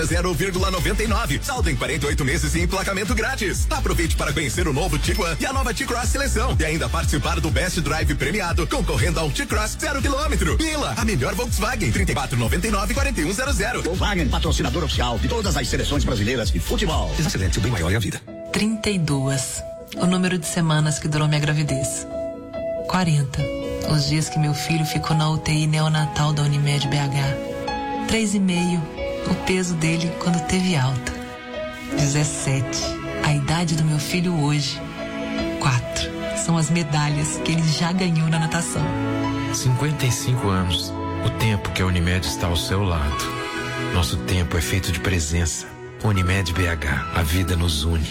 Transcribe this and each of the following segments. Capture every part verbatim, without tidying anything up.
zero vírgula noventa e nove. Saldo em quarenta e oito meses e emplacamento grátis. Aproveite para conhecer o novo Tiguan e a nova T-Cross Seleção e ainda participar do Best Drive premiado, concorrendo a um T-Cross zero quilômetro. Mila, a melhor Volkswagen, trinta e quatro noventa e nove, quarenta e um zero zero. Volkswagen, patrocinador oficial de todas as seleções brasileiras de futebol. Excelente, o bem maior é a vida. trinta e duas. O número de semanas que durou minha gravidez. quarenta. Os dias que meu filho ficou na U T I neonatal da Unimed B H. três e meio. O peso dele quando teve alta. dezessete. A idade do meu filho hoje. quatro. São as medalhas que ele já ganhou na natação. cinquenta e cinco anos. O tempo que a Unimed está ao seu lado. Nosso tempo é feito de presença. Unimed B H. A vida nos une.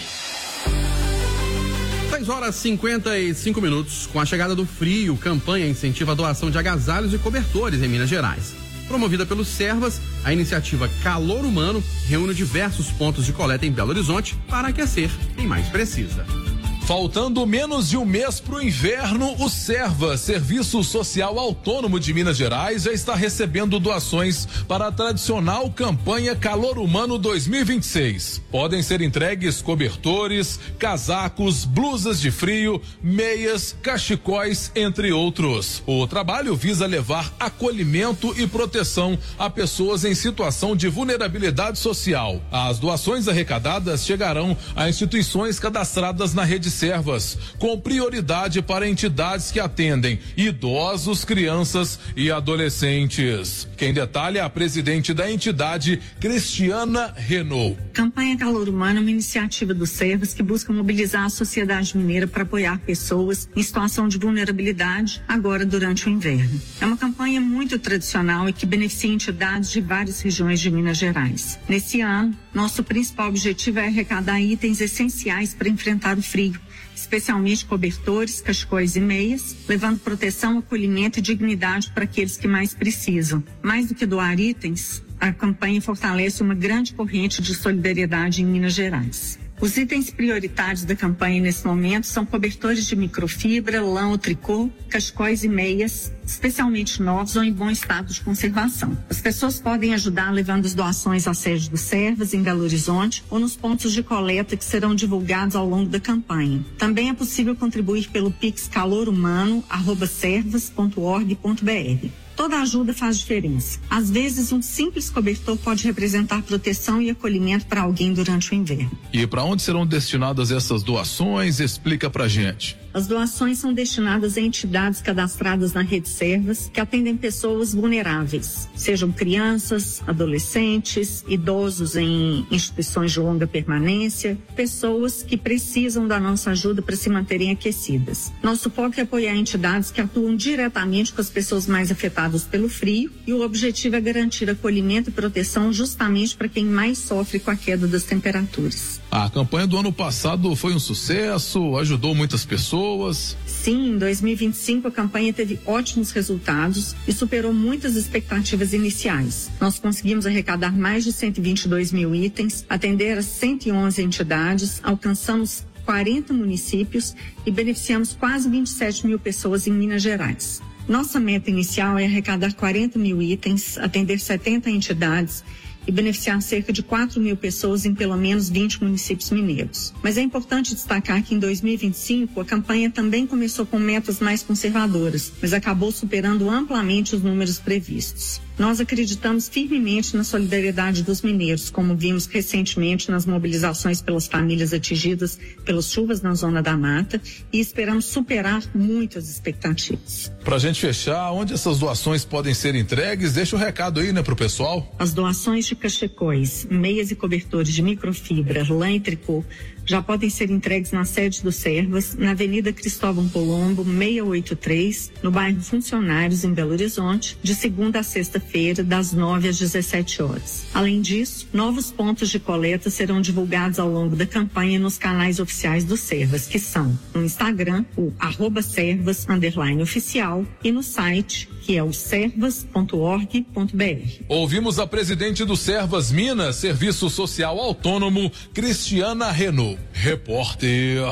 seis horas e cinquenta e cinco minutos. Com a chegada do frio, campanha incentiva a doação de agasalhos e cobertores em Minas Gerais. Promovida pelos Servas, a iniciativa Calor Humano reúne diversos pontos de coleta em Belo Horizonte para aquecer quem mais precisa. Faltando menos de um mês para o inverno, o Serva, Serviço Social Autônomo de Minas Gerais, já está recebendo doações para a tradicional campanha Calor Humano dois mil e vinte e seis. Podem ser entregues cobertores, casacos, blusas de frio, meias, cachecóis, entre outros. O trabalho visa levar acolhimento e proteção a pessoas em situação de vulnerabilidade social. As doações arrecadadas chegarão a instituições cadastradas na rede Servas, com prioridade para entidades que atendem idosos, crianças e adolescentes. Quem detalha é a presidente da entidade, Cristiana Renault. Campanha Calor Humano é uma iniciativa do Servas que busca mobilizar a sociedade mineira para apoiar pessoas em situação de vulnerabilidade agora durante o inverno. É uma campanha muito tradicional e que beneficia entidades de várias regiões de Minas Gerais. Nesse ano, nosso principal objetivo é arrecadar itens essenciais para enfrentar o frio, especialmente cobertores, cachecóis e meias, levando proteção, acolhimento e dignidade para aqueles que mais precisam. Mais do que doar itens, a campanha fortalece uma grande corrente de solidariedade em Minas Gerais. Os itens prioritários da campanha nesse momento são cobertores de microfibra, lã ou tricô, cachecóis e meias, especialmente novos ou em bom estado de conservação. As pessoas podem ajudar levando as doações à sede do Servas, em Belo Horizonte, ou nos pontos de coleta que serão divulgados ao longo da campanha. Também é possível contribuir pelo Pix calorhumano arroba servas ponto org ponto br. Toda ajuda faz diferença. Às vezes, um simples cobertor pode representar proteção e acolhimento para alguém durante o inverno. E para onde serão destinadas essas doações? Explica pra gente. As doações são destinadas a entidades cadastradas na Rede Servas que atendem pessoas vulneráveis, sejam crianças, adolescentes, idosos em instituições de longa permanência, pessoas que precisam da nossa ajuda para se manterem aquecidas. Nosso foco é apoiar entidades que atuam diretamente com as pessoas mais afetadas pelo frio e o objetivo é garantir acolhimento e proteção justamente para quem mais sofre com a queda das temperaturas. A campanha do ano passado foi um sucesso, ajudou muitas pessoas. Sim, em dois mil e vinte e cinco a campanha teve ótimos resultados e superou muitas expectativas iniciais. Nós conseguimos arrecadar mais de cento e vinte e dois mil itens, atender a cento e onze entidades, alcançamos quarenta municípios e beneficiamos quase vinte e sete mil pessoas em Minas Gerais. Nossa meta inicial é arrecadar quarenta mil itens, atender setenta entidades e beneficiar cerca de quatro mil pessoas em pelo menos vinte municípios mineiros. Mas é importante destacar que em dois mil e vinte e cinco a campanha também começou com metas mais conservadoras, mas acabou superando amplamente os números previstos. Nós acreditamos firmemente na solidariedade dos mineiros, como vimos recentemente nas mobilizações pelas famílias atingidas pelas chuvas na Zona da Mata, e esperamos superar muitas expectativas. Pra gente fechar, onde essas doações podem ser entregues? Deixa o recado aí, né, pro pessoal. As doações de cachecóis, meias e cobertores de microfibra, lã e tricô já podem ser entregues na sede do Servas, na Avenida Cristóvão Colombo, seiscentos e oitenta e três, no bairro Funcionários, em Belo Horizonte, de segunda a sexta-feira, das nove às dezessete horas. Além disso, novos pontos de coleta serão divulgados ao longo da campanha nos canais oficiais do Servas, que são no Instagram, o arroba servas, underline oficial, e no site, que é o servas ponto org ponto br. Ouvimos a presidente do Servas Minas, Serviço Social Autônomo, Cristiana Renault. Repórter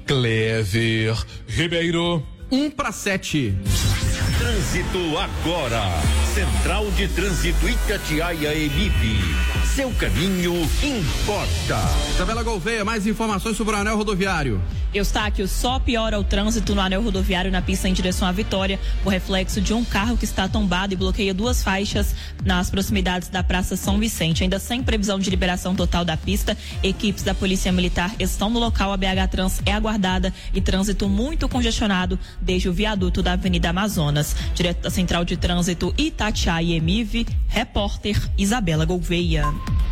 Clever Ribeiro. Um para sete. Trânsito agora. Central de Trânsito Itatiaia Emip. seu caminho importa. Isabela Gouveia, mais informações sobre o anel rodoviário. Eustáquio, só piora o trânsito no anel rodoviário na pista em direção à Vitória, por reflexo de um carro que está tombado e bloqueia duas faixas nas proximidades da Praça São Vicente. Ainda sem previsão de liberação total da pista, equipes da Polícia Militar estão no local. A B H Trans é aguardada e trânsito muito congestionado desde o viaduto da Avenida Amazonas. Direto da Central de Trânsito Itatiaia e Emive, repórter Isabela Gouveia.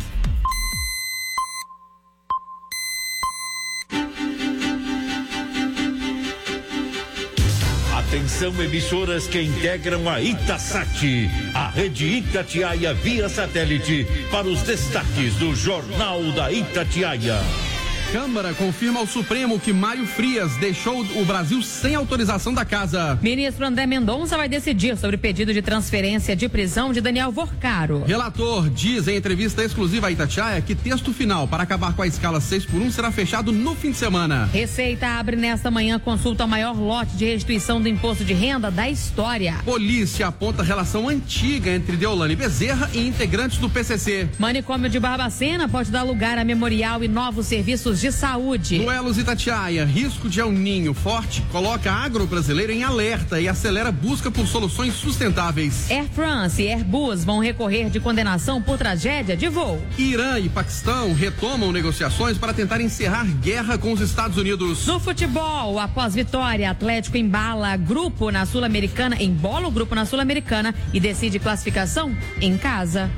Atenção, emissoras que integram a Itasat, a rede Itatiaia via satélite, para os destaques do Jornal da Itatiaia. Câmara confirma ao Supremo que Mário Frias deixou o Brasil sem autorização da casa. Ministro André Mendonça vai decidir sobre o pedido de transferência de prisão de Daniel Vorcaro. Relator diz em entrevista exclusiva à Itatiaia que texto final para acabar com a escala seis por um será fechado no fim de semana. Receita abre nesta manhã consulta ao maior lote de restituição do imposto de renda da história. Polícia aponta relação antiga entre Deolane Bezerra e integrantes do P C C. Manicômio de Barbacena pode dar lugar a memorial e novos serviços de saúde. Duelos Itatiaia, risco de El Ninho forte coloca a agro-brasileiro em alerta e acelera a busca por soluções sustentáveis. Air France e Airbus vão recorrer de condenação por tragédia de voo. Irã e Paquistão retomam negociações para tentar encerrar guerra com os Estados Unidos. No futebol, após vitória, Atlético embala grupo na Sul-Americana, embola o grupo na Sul-Americana e decide classificação em casa.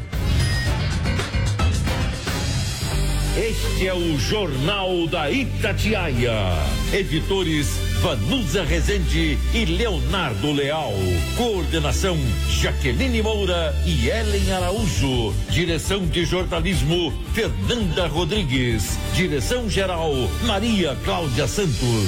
Este é o Jornal da Itatiaia. Editores Vanusa Rezende e Leonardo Leal. Coordenação Jaqueline Moura e Ellen Araújo. Direção de jornalismo Fernanda Rodrigues. Direção geral Maria Cláudia Santos.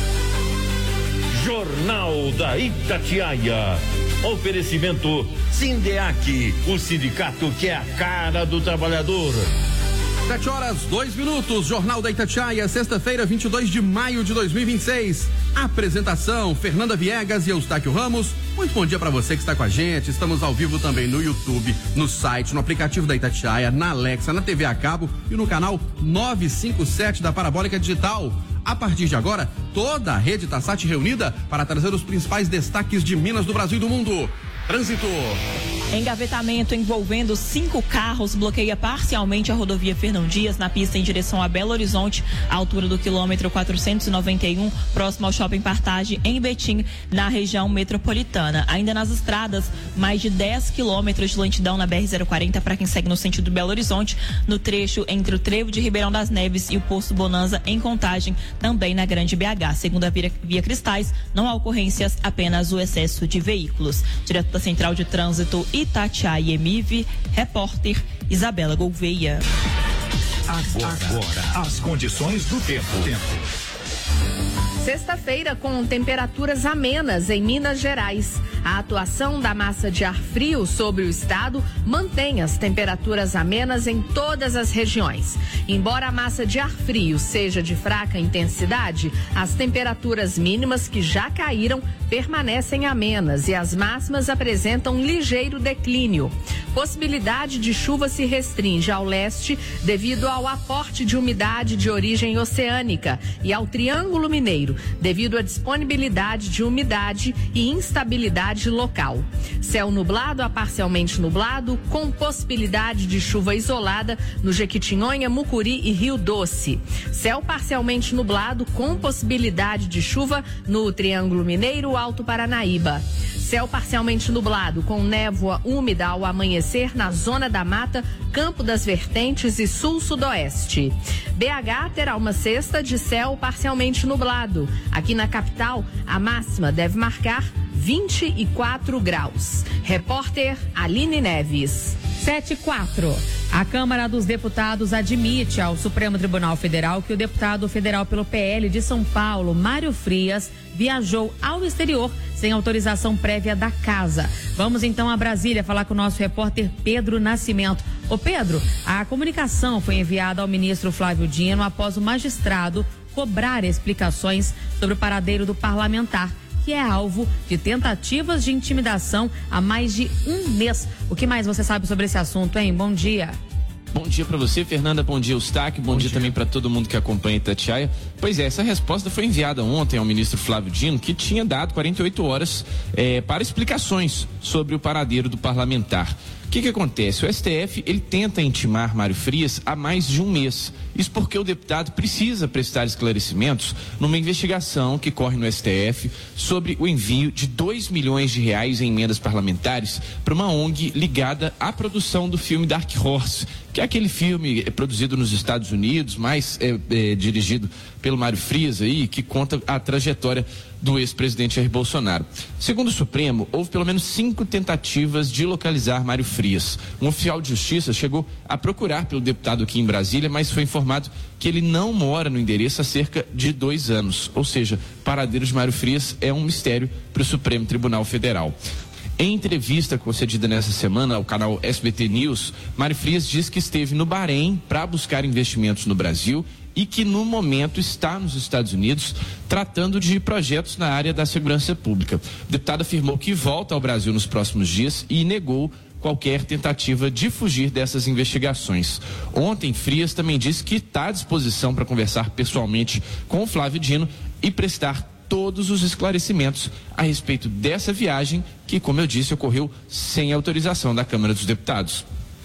Jornal da Itatiaia. Oferecimento Sindeac, o sindicato que é a cara do trabalhador. Sete horas, dois minutos, Jornal da Itatiaia, sexta-feira, vinte e dois de maio de dois mil e vinte e seis. Apresentação, Fernanda Viegas e Eustáquio Ramos. Muito bom dia para você que está com a gente. Estamos ao vivo também no YouTube, no site, no aplicativo da Itatiaia, na Alexa, na T V a cabo e no canal novecentos e cinquenta e sete da Parabólica Digital. A partir de agora, toda a rede Itasat reunida para trazer os principais destaques de Minas, do Brasil e do mundo. Trânsito. Engavetamento envolvendo cinco carros bloqueia parcialmente a rodovia Fernão Dias na pista em direção a Belo Horizonte, à altura do quilômetro quatrocentos e noventa e um, próximo ao Shopping Partage, em Betim, na região metropolitana. Ainda nas estradas, mais de dez quilômetros de lentidão na B R zero quarenta para quem segue no sentido Belo Horizonte, no trecho entre o trevo de Ribeirão das Neves e o posto Bonanza, em Contagem, também na Grande B H. Segundo a Via, Via Cristais, não há ocorrências, apenas o excesso de veículos. Direto da Central de Trânsito Itatiaia e Emive, repórter Isabela Gouveia. Agora, agora, as condições do tempo. Sexta-feira com temperaturas amenas em Minas Gerais. A atuação da massa de ar frio sobre o estado mantém as temperaturas amenas em todas as regiões. Embora a massa de ar frio seja de fraca intensidade, as temperaturas mínimas que já caíram permanecem amenas e as máximas apresentam ligeiro declínio. Possibilidade de chuva se restringe ao leste devido ao aporte de umidade de origem oceânica e ao Triângulo Mineiro, devido à disponibilidade de umidade e instabilidade local. Céu nublado a parcialmente nublado, com possibilidade de chuva isolada no Jequitinhonha, Mucuri e Rio Doce. Céu parcialmente nublado, com possibilidade de chuva no Triângulo Mineiro, Alto Paranaíba. Céu parcialmente nublado, com névoa úmida ao amanhecer na Zona da Mata, Campo das Vertentes e Sul-Sudoeste. B H terá uma sexta de céu parcialmente nublado. Aqui na capital, a máxima deve marcar vinte e quatro graus. Repórter Aline Neves. sete e quatro. A Câmara dos Deputados admite ao Supremo Tribunal Federal que o deputado federal pelo P L de São Paulo, Mário Frias, viajou ao exterior sem autorização prévia da casa. Vamos então a Brasília falar com o nosso repórter Pedro Nascimento. Ô Pedro, a comunicação foi enviada ao ministro Flávio Dino após o magistrado cobrar explicações sobre o paradeiro do parlamentar, que é alvo de tentativas de intimidação há mais de um mês. O que mais você sabe sobre esse assunto, hein? Bom dia. Bom dia para você, Fernanda. Bom dia, Eustáquio. Bom, Bom dia, dia também para todo mundo que acompanha Itatiaia. Pois é, essa resposta foi enviada ontem ao ministro Flávio Dino, que tinha dado quarenta e oito horas eh, para explicações sobre o paradeiro do parlamentar. O que que acontece? O S T F, ele tenta intimar Mário Frias há mais de um mês. Isso porque o deputado precisa prestar esclarecimentos numa investigação que corre no S T F sobre o envio de dois milhões de reais em emendas parlamentares para uma O N G ligada à produção do filme Dark Horse, que é aquele filme produzido nos Estados Unidos, mas é, é, dirigido pelo Mário Frias aí, que conta a trajetória do ex-presidente Jair Bolsonaro. Segundo o Supremo, houve pelo menos cinco tentativas de localizar Mário Frias. Um oficial de justiça chegou a procurar pelo deputado aqui em Brasília, mas foi informado que ele não mora no endereço há cerca de dois anos. Ou seja, o paradeiro de Mário Frias é um mistério para o Supremo Tribunal Federal. Em entrevista concedida nessa semana ao canal S B T News, Mário Frias diz que esteve no Bahrein para buscar investimentos no Brasil e que no momento está nos Estados Unidos tratando de projetos na área da segurança pública. O deputado afirmou que volta ao Brasil nos próximos dias e negou qualquer tentativa de fugir dessas investigações. Ontem, Frias também disse que está à disposição para conversar pessoalmente com o Flávio Dino e prestar todos os esclarecimentos a respeito dessa viagem que, como eu disse, ocorreu sem autorização da Câmara dos Deputados.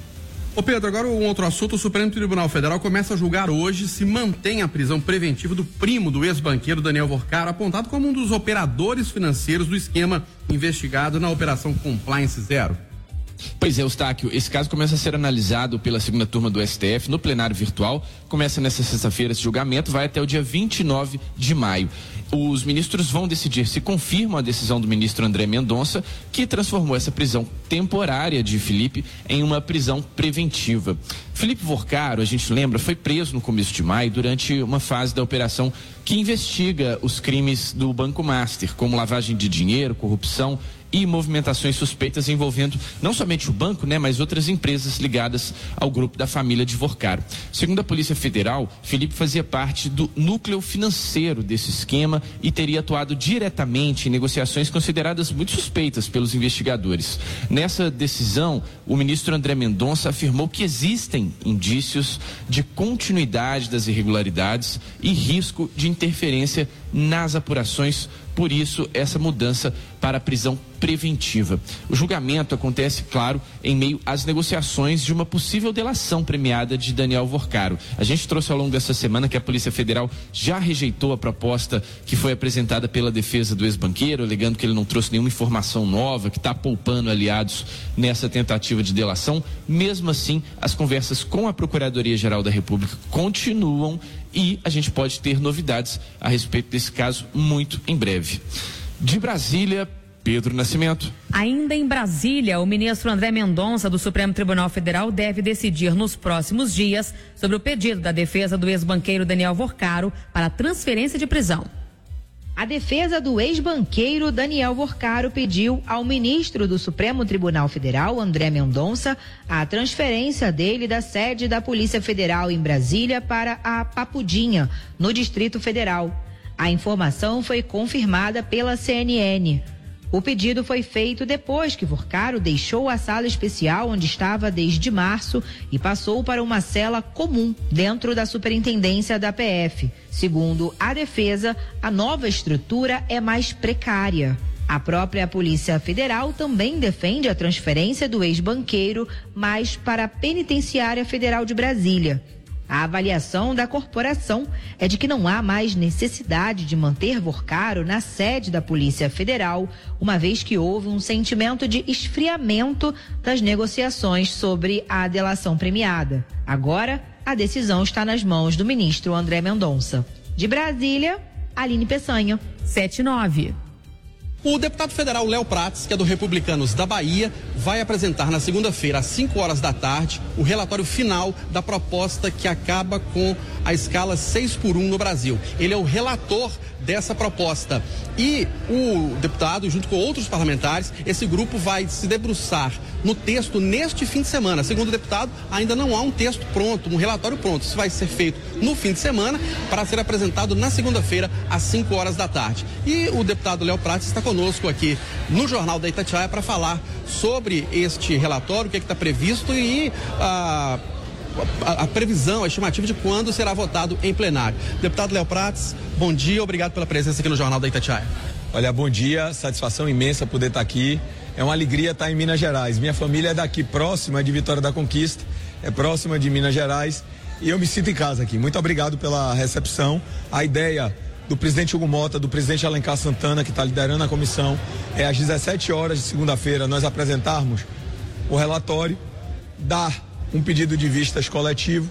Ô Pedro, agora um outro assunto. O Supremo Tribunal Federal começa a julgar hoje se mantém a prisão preventiva do primo do ex-banqueiro Daniel Vorcaro, apontado como um dos operadores financeiros do esquema investigado na Operação Compliance Zero. Pois é, Eustáquio, esse caso começa a ser analisado pela segunda turma do S T F no plenário virtual. Começa nesta sexta-feira esse julgamento, vai até o dia vinte e nove de maio. Os ministros vão decidir se confirmam a decisão do ministro André Mendonça, que transformou essa prisão temporária de Felipe em uma prisão preventiva. Felipe Vorcaro, a gente lembra, foi preso no começo de maio durante uma fase da operação que investiga os crimes do Banco Master, como lavagem de dinheiro, corrupção e movimentações suspeitas envolvendo não somente o banco, né, mas outras empresas ligadas ao grupo da família de Vorcaro. Segundo a Polícia Federal, Felipe fazia parte do núcleo financeiro desse esquema e teria atuado diretamente em negociações consideradas muito suspeitas pelos investigadores. Nessa decisão, o ministro André Mendonça afirmou que existem indícios de continuidade das irregularidades e risco de interferência nas apurações. Por isso, essa mudança para a prisão preventiva. O julgamento acontece, claro, em meio às negociações de uma possível delação premiada de Daniel Vorcaro. A gente trouxe ao longo dessa semana que a Polícia Federal já rejeitou a proposta que foi apresentada pela defesa do ex-banqueiro, alegando que ele não trouxe nenhuma informação nova, que está poupando aliados nessa tentativa de delação. Mesmo assim, as conversas com a Procuradoria-Geral da República continuam e a gente pode ter novidades a respeito desse caso muito em breve. De Brasília, Pedro Nascimento. Ainda em Brasília, o ministro André Mendonça do Supremo Tribunal Federal deve decidir nos próximos dias sobre o pedido da defesa do ex-banqueiro Daniel Vorcaro para transferência de prisão. A defesa do ex-banqueiro Daniel Vorcaro pediu ao ministro do Supremo Tribunal Federal, André Mendonça, a transferência dele da sede da Polícia Federal em Brasília para a Papudinha, no Distrito Federal. A informação foi confirmada pela C N N. O pedido foi feito depois que Vorcaro deixou a sala especial onde estava desde março e passou para uma cela comum dentro da superintendência da P F. Segundo a defesa, a nova estrutura é mais precária. A própria Polícia Federal também defende a transferência do ex-banqueiro, mas para a Penitenciária Federal de Brasília. A avaliação da corporação é de que não há mais necessidade de manter Vorcaro na sede da Polícia Federal, uma vez que houve um sentimento de esfriamento das negociações sobre a delação premiada. Agora, a decisão está nas mãos do ministro André Mendonça. De Brasília, Aline Peçanha. sete e nove. O deputado federal Léo Prates, que é do Republicanos da Bahia, vai apresentar na segunda-feira, às cinco horas da tarde, o relatório final da proposta que acaba com a escala seis por um no Brasil. Ele é o relator dessa proposta. E o deputado, junto com outros parlamentares, esse grupo vai se debruçar no texto neste fim de semana. Segundo o deputado, ainda não há um texto pronto, um relatório pronto. Isso vai ser feito no fim de semana para ser apresentado na segunda-feira, às cinco horas da tarde. E o deputado Léo Prates está conosco aqui no Jornal da Itatiaia para falar sobre este relatório, o que é que está previsto e ah, a, a previsão, a estimativa de quando será votado em plenário. Deputado Léo Prates, bom dia, obrigado pela presença aqui no Jornal da Itatiaia. Olha, bom dia, satisfação imensa poder estar aqui. É uma alegria estar em Minas Gerais. Minha família é daqui, próxima de Vitória da Conquista, é próxima de Minas Gerais e eu me sinto em casa aqui. Muito obrigado pela recepção. A ideia do presidente Hugo Mota, do presidente Alencar Santana, que está liderando a comissão, é às dezessete horas de segunda-feira nós apresentarmos o relatório, dar um pedido de vistas coletivo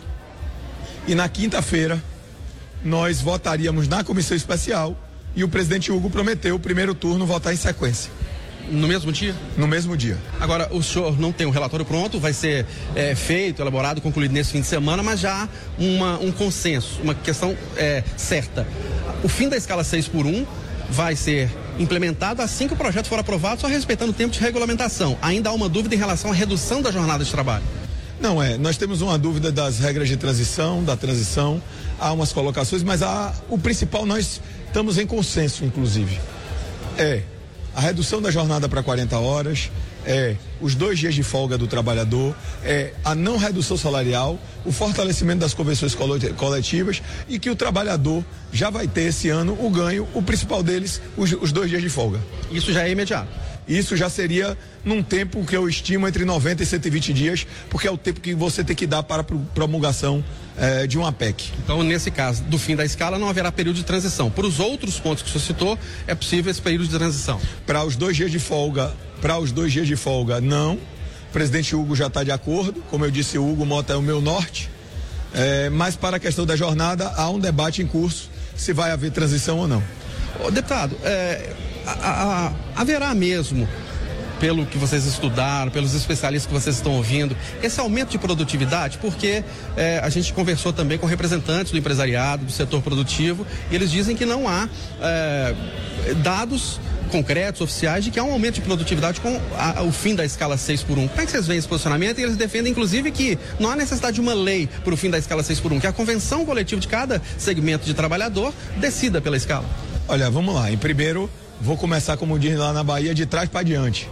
e na quinta-feira nós votaríamos na comissão especial e o presidente Hugo prometeu o primeiro turno votar em sequência. No mesmo dia? No mesmo dia. Agora, o senhor não tem um relatório pronto, vai ser é, feito, elaborado, concluído nesse fim de semana, mas já há uma, um consenso, uma questão é, certa. O fim da escala seis por um vai ser implementado assim que o projeto for aprovado, só respeitando o tempo de regulamentação. Ainda há uma dúvida em relação à redução da jornada de trabalho. Não é, nós temos uma dúvida das regras de transição, da transição, há umas colocações, mas há, o principal nós estamos em consenso, inclusive, é a redução da jornada para quarenta horas, é os dois dias de folga do trabalhador, é a não redução salarial, o fortalecimento das convenções coletivas e que o trabalhador já vai ter esse ano o ganho, o principal deles, os, os dois dias de folga. Isso já é imediato? Isso já seria num tempo que eu estimo entre noventa e cento e vinte dias, porque é o tempo que você tem que dar para a promulgação eh, de uma P E C. Então, nesse caso, do fim da escala, não haverá período de transição. Para os outros pontos que o senhor citou, é possível esse período de transição? Para os dois dias de folga, para os dois dias de folga, não. O presidente Hugo já está de acordo. Como eu disse, o Hugo Mota é o meu norte. Eh, mas para a questão da jornada, há um debate em curso se vai haver transição ou não. Ô, deputado, é, a, a, haverá mesmo, pelo que vocês estudaram, pelos especialistas que vocês estão ouvindo, esse aumento de produtividade? Porque é, a gente conversou também com representantes do empresariado, do setor produtivo, e eles dizem que não há é, dados concretos, oficiais, de que há um aumento de produtividade com a, o fim da escala seis por um. Como é que vocês veem esse posicionamento? E eles defendem, inclusive, que não há necessidade de uma lei para o fim da escala seis por um, que a convenção coletiva de cada segmento de trabalhador decida pela escala. Olha, vamos lá. Em primeiro, vou começar, como diz lá na Bahia, de trás para diante.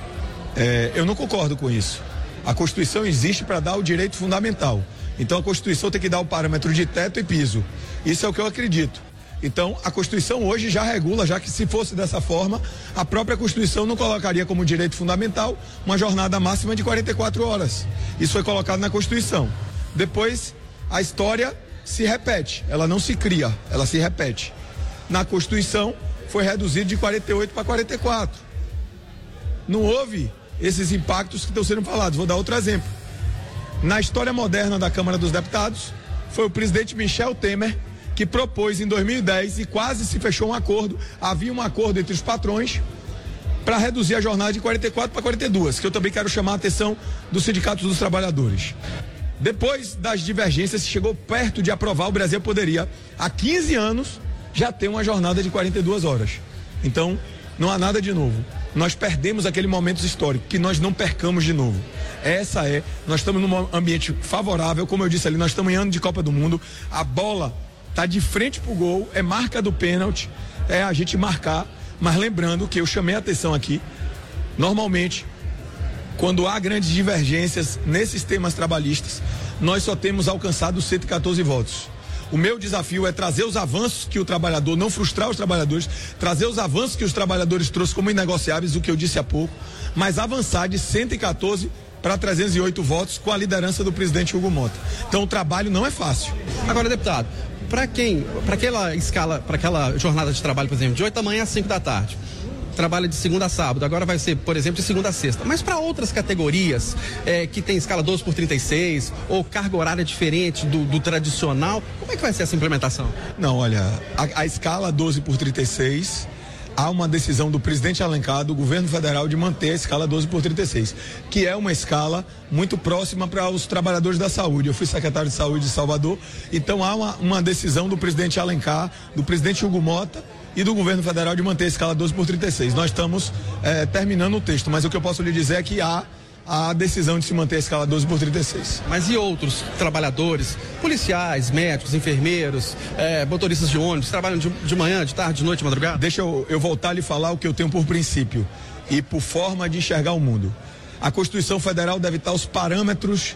É, eu não concordo com isso. A Constituição existe para dar o direito fundamental. Então a Constituição tem que dar o parâmetro de teto e piso. Isso é o que eu acredito. Então a Constituição hoje já regula, já que se fosse dessa forma, a própria Constituição não colocaria como direito fundamental uma jornada máxima de quarenta e quatro horas. Isso foi colocado na Constituição. Depois, a história se repete, ela não se cria, ela se repete. Na Constituição foi reduzido de quarenta e oito para quarenta e quatro. Não houve esses impactos que estão sendo falados. Vou dar outro exemplo. Na história moderna da Câmara dos Deputados, foi o presidente Michel Temer que propôs em dois mil e dez e quase se fechou um acordo. Havia um acordo entre os patrões para reduzir a jornada de quarenta e quatro para quarenta e dois, que eu também quero chamar a atenção dos sindicatos dos trabalhadores. Depois das divergências, se chegou perto de aprovar, o Brasil poderia, há quinze anos, já ter uma jornada de quarenta e duas horas. Então, não há nada de novo. Nós perdemos aquele momento histórico, que nós não percamos de novo. Essa é, nós estamos num ambiente favorável, como eu disse ali, nós estamos em ano de Copa do Mundo, a bola está de frente pro gol, é marca do pênalti, é a gente marcar, mas lembrando que eu chamei a atenção aqui, normalmente, quando há grandes divergências nesses temas trabalhistas, nós só temos alcançado cento e quatorze votos. O meu desafio é trazer os avanços que o trabalhador, não frustrar os trabalhadores, trazer os avanços que os trabalhadores trouxeram como inegociáveis, o que eu disse há pouco, mas avançar de cento e quatorze para trezentos e oito votos com a liderança do presidente Hugo Mota. Então o trabalho não é fácil. Agora, deputado, para quem, para aquela escala, para aquela jornada de trabalho, por exemplo, de oito da manhã às cinco da tarde, trabalha de segunda a sábado, agora vai ser, por exemplo, de segunda a sexta. Mas para outras categorias é, que tem escala doze por trinta e seis ou carga horária diferente do, do tradicional, como é que vai ser essa implementação? Não, olha, a, a escala doze por trinta e seis, há uma decisão do presidente Alencar, do governo federal, de manter a escala doze por trinta e seis, que é uma escala muito próxima para os trabalhadores da saúde. Eu fui secretário de saúde de Salvador, então há uma, uma decisão do presidente Alencar, do presidente Hugo Mota e do governo federal de manter a escala doze por trinta e seis. Nós estamos é, terminando o texto, mas o que eu posso lhe dizer é que há a decisão de se manter a escala doze por trinta e seis. Mas e outros trabalhadores, policiais, médicos, enfermeiros, é, motoristas de ônibus, trabalham de, de manhã, de tarde, de noite, de madrugada? Deixa eu, eu voltar a lhe falar o que eu tenho por princípio e por forma de enxergar o mundo. A Constituição Federal deve estar os parâmetros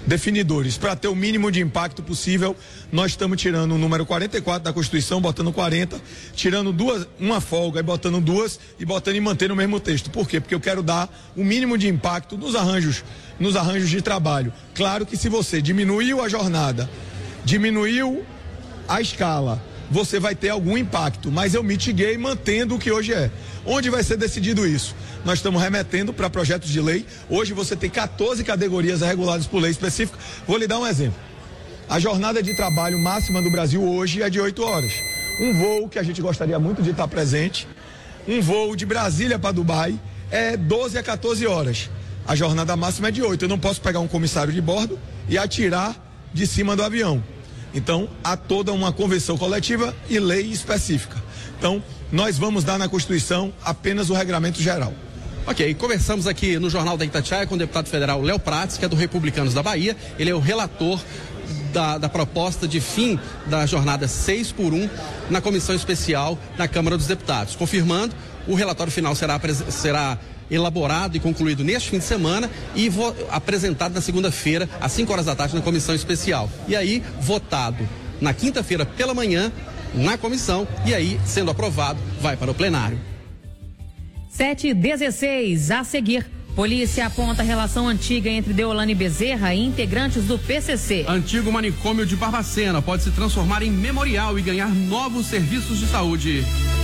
definidores. Para ter o mínimo de impacto possível, nós estamos tirando o número quarenta e quatro da Constituição, botando quarenta, tirando duas, uma folga e botando duas, e botando e mantendo o mesmo texto. Por quê? Porque eu quero dar o mínimo de impacto nos arranjos, nos arranjos de trabalho. Claro que se você diminuiu a jornada, diminuiu a escala, você vai ter algum impacto, mas eu mitiguei mantendo o que hoje é. Onde vai ser decidido isso? Nós estamos remetendo para projetos de lei. Hoje você tem quatorze categorias reguladas por lei específica. Vou lhe dar um exemplo. A jornada de trabalho máxima do Brasil hoje é de oito horas. Um voo que a gente gostaria muito de estar presente, um voo de Brasília para Dubai é doze a quatorze horas. A jornada máxima é de oito. Eu não posso pegar um comissário de bordo e atirar de cima do avião. Então, há toda uma convenção coletiva e lei específica. Então, nós vamos dar na Constituição apenas o regramento geral. Ok, conversamos aqui no Jornal da Itatiaia com o deputado federal Léo Prates, que é do Republicanos da Bahia. Ele é o relator da, da proposta de fim da jornada seis por um na comissão especial na Câmara dos Deputados. Confirmando, o relatório final será, será elaborado e concluído neste fim de semana e vo, apresentado na segunda-feira, às cinco horas da tarde, na comissão especial. E aí, votado na quinta-feira pela manhã, na comissão, e aí, sendo aprovado, vai para o plenário. sete e dezesseis, a seguir, polícia aponta relação antiga entre Deolane Bezerra e integrantes do P C C. Antigo manicômio de Barbacena pode se transformar em memorial e ganhar novos serviços de saúde.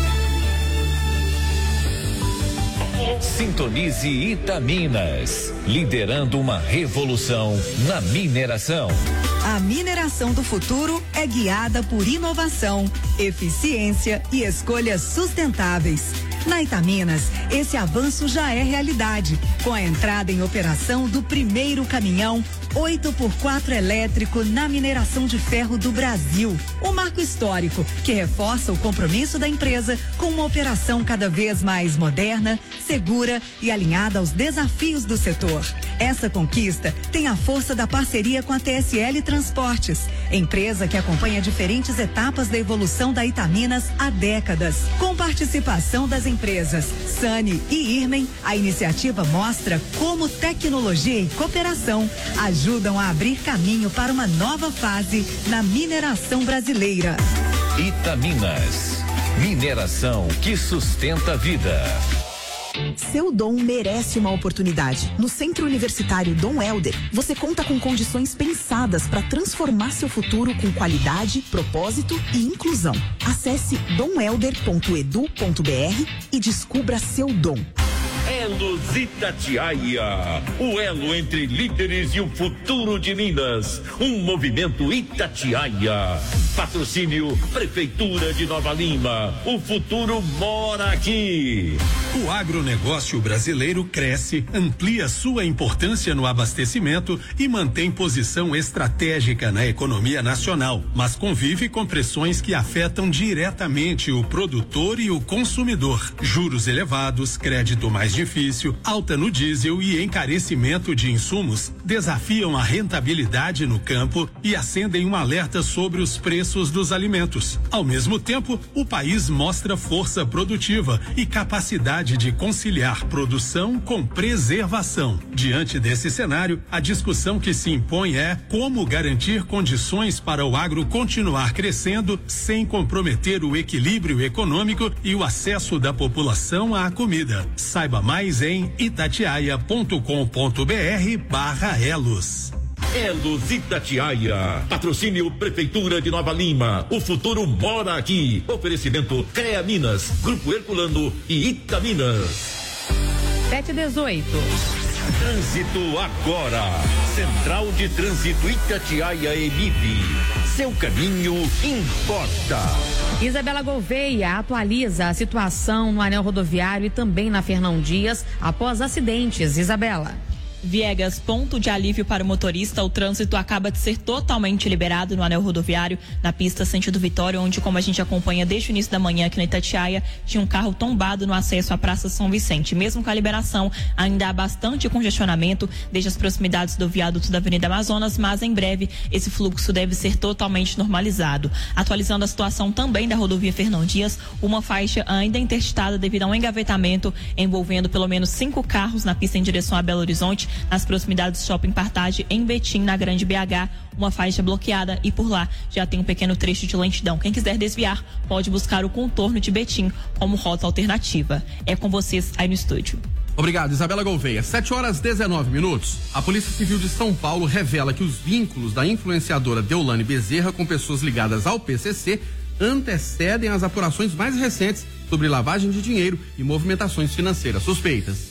Sintonize Itaminas, liderando uma revolução na mineração. A mineração do futuro é guiada por inovação, eficiência e escolhas sustentáveis. Na Itaminas, esse avanço já é realidade, com a entrada em operação do primeiro caminhão oito por quatro elétrico na mineração de ferro do Brasil. Um marco histórico que reforça o compromisso da empresa com uma operação cada vez mais moderna, segura e alinhada aos desafios do setor. Essa conquista tem a força da parceria com a T S L Transportes, empresa que acompanha diferentes etapas da evolução da Itaminas há décadas. Com participação das empresas Sani e Irmen, a iniciativa mostra como tecnologia e cooperação ajudam a abrir caminho para uma nova fase na mineração brasileira. Itaminas, mineração que sustenta a vida. Seu Dom merece uma oportunidade. No Centro Universitário Dom Helder, você conta com condições pensadas para transformar seu futuro com qualidade, propósito e inclusão. Acesse dom helder ponto edu ponto br e descubra seu dom. Elos Itatiaia, o elo entre líderes e o futuro de Minas. Um movimento Itatiaia. Patrocínio Prefeitura de Nova Lima. O futuro mora aqui. O agronegócio brasileiro cresce, amplia sua importância no abastecimento e mantém posição estratégica na economia nacional, mas convive com pressões que afetam diretamente o produtor e o consumidor. Juros elevados, crédito mais difícil, alta no diesel e encarecimento de insumos desafiam a rentabilidade no campo e acendem um alerta sobre os preços dos alimentos. Ao mesmo tempo, o país mostra força produtiva e capacidade de conciliar produção com preservação. Diante desse cenário, a discussão que se impõe é como garantir condições para o agro continuar crescendo sem comprometer o equilíbrio econômico e o acesso da população à comida. Saiba mais em itatiaia ponto com ponto br barra elos. Elos Itatiaia. Patrocínio Prefeitura de Nova Lima. O futuro mora aqui. Oferecimento CREA Minas, Grupo Herculano e Itaminas. sete e dezoito. Trânsito agora. Central de Trânsito Itatiaia Emib. Seu caminho importa. Isabela Gouveia atualiza a situação no anel rodoviário e também na Fernão Dias após acidentes. Isabela. Viegas, ponto de alívio para o motorista. O trânsito acaba de ser totalmente liberado no anel rodoviário, na pista sentido Vitória, onde, como a gente acompanha desde o início da manhã aqui na Itatiaia, tinha um carro tombado no acesso à Praça São Vicente. Mesmo com a liberação, ainda há bastante congestionamento desde as proximidades do viaduto da Avenida Amazonas, mas em breve esse fluxo deve ser totalmente normalizado. Atualizando a situação também da rodovia Fernão Dias, uma faixa ainda interditada devido a um engavetamento envolvendo pelo menos cinco carros na pista em direção a Belo Horizonte. nas proximidades do Shopping Partage, em Betim, na Grande B H, uma faixa bloqueada e por lá já tem um pequeno trecho de lentidão. Quem quiser desviar, pode buscar o contorno de Betim como rota alternativa. É com vocês aí no estúdio. Obrigado, Isabela Gouveia. sete horas e dezenove minutos. A Polícia Civil de São Paulo revela que os vínculos da influenciadora Deolane Bezerra com pessoas ligadas ao P C C antecedem as apurações mais recentes sobre lavagem de dinheiro e movimentações financeiras suspeitas.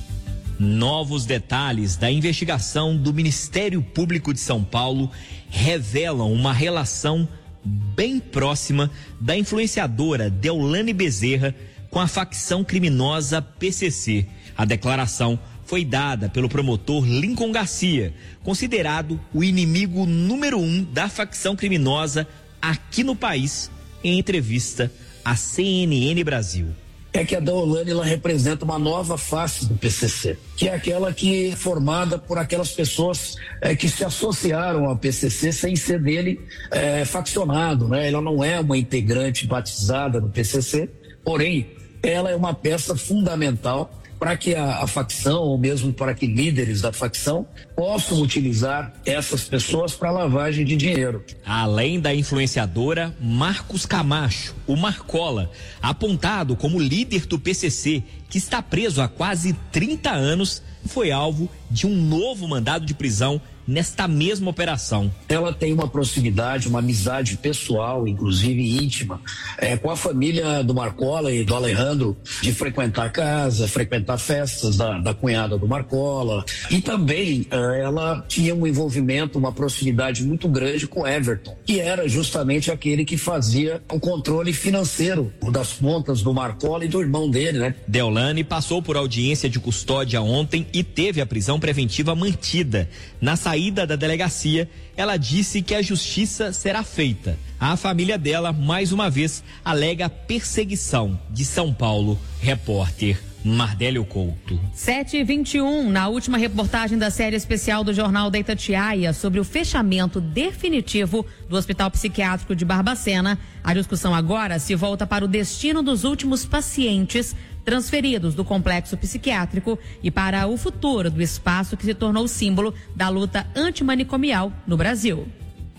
Novos detalhes da investigação do Ministério Público de São Paulo revelam uma relação bem próxima da influenciadora Deolane Bezerra com a facção criminosa P C C. A declaração foi dada pelo promotor Lincoln Garcia, considerado o inimigo número um da facção criminosa aqui no país, em entrevista à C N N Brasil. É que a Deolane, ela representa uma nova face do P C C, que é aquela que é formada por aquelas pessoas é, que se associaram ao P C C sem ser dele é, faccionado, né? Ela não é uma integrante batizada no P C C, porém, ela é uma peça fundamental para que a, a facção, ou mesmo para que líderes da facção, possam utilizar essas pessoas para lavagem de dinheiro. Além da influenciadora, Marcos Camacho, o Marcola, apontado como líder do P C C, que está preso há quase trinta anos, foi alvo de um novo mandado de prisão nesta mesma operação. Ela tem uma proximidade, uma amizade pessoal, inclusive íntima, é, com a família do Marcola e do Alejandro, de frequentar a casa, frequentar festas da, da cunhada do Marcola. E também é, ela tinha um envolvimento, uma proximidade muito grande com Everton, que era justamente aquele que fazia o controle financeiro das contas do Marcola e do irmão dele, né? Deolane passou por audiência de custódia ontem e teve a prisão preventiva mantida. Na saída da delegacia, ela disse que a justiça será feita. A família dela, mais uma vez, alega perseguição. De São Paulo, repórter Mardélio Couto. sete e vinte e um, na última reportagem da série especial do Jornal da Itatiaia sobre o fechamento definitivo do Hospital Psiquiátrico de Barbacena, a discussão agora se volta para o destino dos últimos pacientes transferidos do complexo psiquiátrico e para o futuro do espaço que se tornou símbolo da luta antimanicomial no Brasil.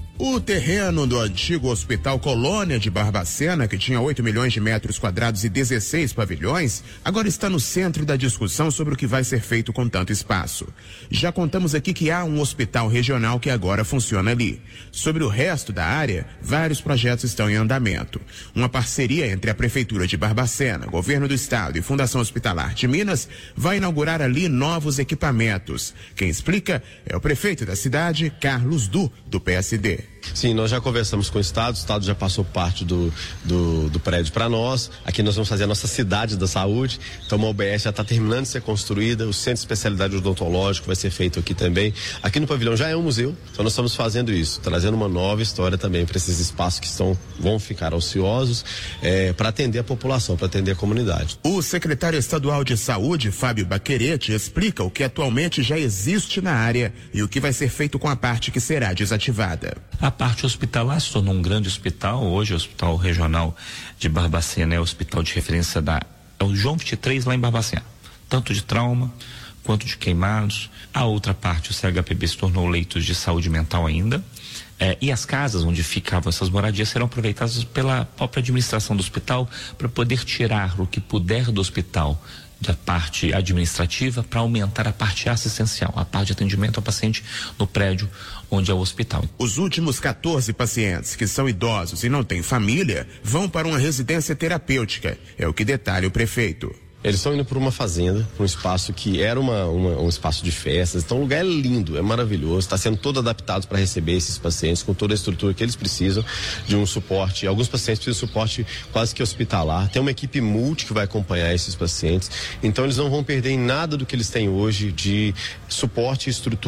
O terreno do antigo Hospital Colônia de Barbacena, que tinha oito milhões de metros quadrados e dezesseis pavilhões, agora está no centro da discussão sobre o que vai ser feito com tanto espaço. Já contamos aqui que há um hospital regional que agora funciona ali. Sobre o resto da área, vários projetos estão em andamento. Uma parceria entre a Prefeitura de Barbacena, Governo do Estado e Fundação Hospitalar de Minas vai inaugurar ali novos equipamentos. Quem explica é o prefeito da cidade, Carlos Du, do P S D. Sim, nós já conversamos com o Estado, o Estado já passou parte do, do, do prédio para nós. Aqui nós vamos fazer a nossa cidade da saúde. Então, uma O B S já está terminando de ser construída, o Centro de Especialidade Odontológico vai ser feito aqui também. Aqui no pavilhão já é um museu, então nós estamos fazendo isso, trazendo uma nova história também para esses espaços que estão, vão ficar ociosos, é, para atender a população, para atender a comunidade. O secretário estadual de Saúde, Fábio Baquerete, explica o que atualmente já existe na área e o que vai ser feito com a parte que será desativada. A parte hospitalar se tornou um grande hospital. Hoje o Hospital Regional de Barbacena é o hospital de referência da é o João vinte e três lá em Barbacena, tanto de trauma quanto de queimados. A outra parte, o C H P B, se tornou leitos de saúde mental ainda, é, e as casas onde ficavam essas moradias serão aproveitadas pela própria administração do hospital para poder tirar o que puder do hospital da parte administrativa para aumentar a parte assistencial, a parte de atendimento ao paciente no prédio onde é o hospital. Os últimos quatorze pacientes que são idosos e não têm família vão para uma residência terapêutica, é o que detalha o prefeito. Eles estão indo para uma fazenda, um espaço que era uma, uma, um espaço de festas. Então o lugar é lindo, é maravilhoso, está sendo todo adaptado para receber esses pacientes com toda a estrutura que eles precisam de um suporte. Alguns pacientes precisam de suporte quase que hospitalar. Tem uma equipe multi que vai acompanhar esses pacientes. Então eles não vão perder em nada do que eles têm hoje de suporte e estrutura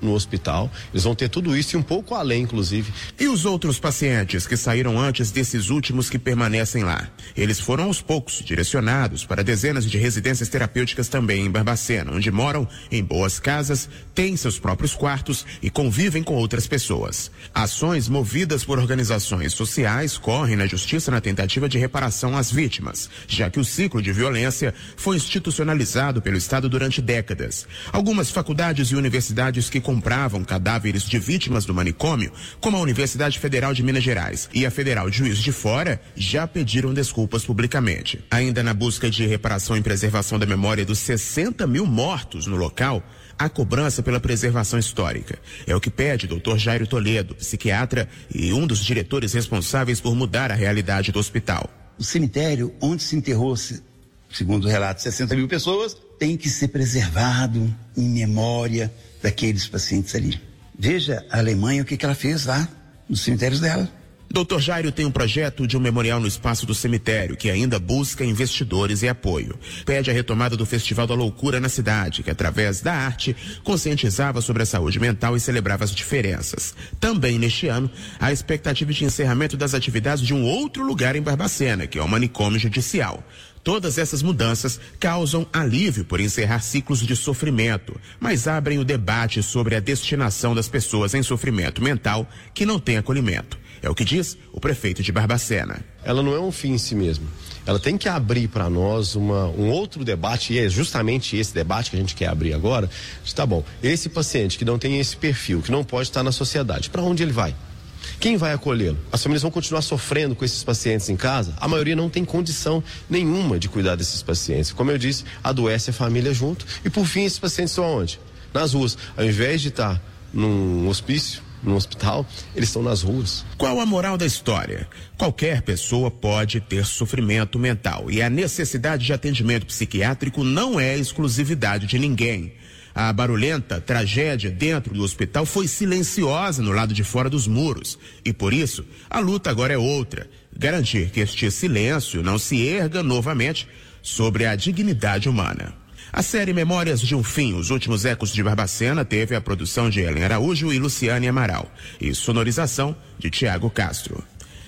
no hospital, eles vão ter tudo isso e um pouco além, inclusive. E os outros pacientes que saíram antes desses últimos que permanecem lá? Eles foram aos poucos direcionados para dezenas de residências terapêuticas também em Barbacena, onde moram em boas casas, têm seus próprios quartos e convivem com outras pessoas. Ações movidas por organizações sociais correm na justiça na tentativa de reparação às vítimas, já que o ciclo de violência foi institucionalizado pelo Estado durante décadas. Algumas faculdades e universidades que compravam cadáveres de vítimas do manicômio, como a Universidade Federal de Minas Gerais e a Federal de Juiz de Fora, já pediram desculpas publicamente. Ainda na busca de reparação e preservação da memória dos sessenta mil mortos no local, a cobrança pela preservação histórica. É o que pede doutor Jairo Toledo, psiquiatra e um dos diretores responsáveis por mudar a realidade do hospital. O cemitério onde se enterrou, segundo o relato, sessenta mil pessoas, tem que ser preservado em memória daqueles pacientes ali. Veja a Alemanha, o que, que ela fez lá nos cemitérios dela. doutor Jairo tem um projeto de um memorial no espaço do cemitério, que ainda busca investidores e apoio. Pede a retomada do Festival da Loucura na cidade, que através da arte conscientizava sobre a saúde mental e celebrava as diferenças. Também neste ano, há a expectativa de encerramento das atividades de um outro lugar em Barbacena, que é o manicômio judicial. Todas essas mudanças causam alívio por encerrar ciclos de sofrimento, mas abrem o debate sobre a destinação das pessoas em sofrimento mental que não têm acolhimento. É o que diz o prefeito de Barbacena. Ela não é um fim em si mesma. Ela tem que abrir para nós uma, um outro debate, e é justamente esse debate que a gente quer abrir agora. Tá bom, esse paciente que não tem esse perfil, que não pode estar na sociedade, para onde ele vai? Quem vai acolhê-lo? As famílias vão continuar sofrendo com esses pacientes em casa? A maioria não tem condição nenhuma de cuidar desses pacientes. Como eu disse, adoece a família junto. E por fim, esses pacientes estão onde? Nas ruas. Ao invés de estar num hospício, num hospital, eles estão nas ruas. Qual a moral da história? Qualquer pessoa pode ter sofrimento mental e a necessidade de atendimento psiquiátrico não é exclusividade de ninguém. A barulhenta tragédia dentro do hospital foi silenciosa no lado de fora dos muros. E por isso, a luta agora é outra. Garantir que este silêncio não se erga novamente sobre a dignidade humana. A série Memórias de um Fim, Os Últimos Ecos de Barbacena, teve a produção de Helen Araújo e Luciane Amaral. E sonorização de Tiago Castro.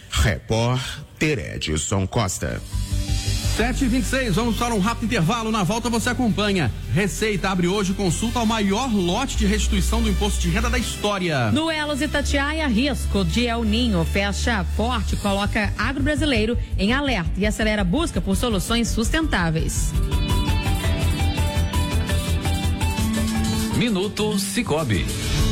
Repórter Edson Costa. sete e vinte e seis, vamos para um rápido intervalo. Na volta você acompanha. Receita abre hoje consulta ao maior lote de restituição do imposto de renda da história. No Elos Itatiaia, risco de El Ninho fecha forte, coloca agro brasileiro em alerta e acelera a busca por soluções sustentáveis. Minuto Sicoob.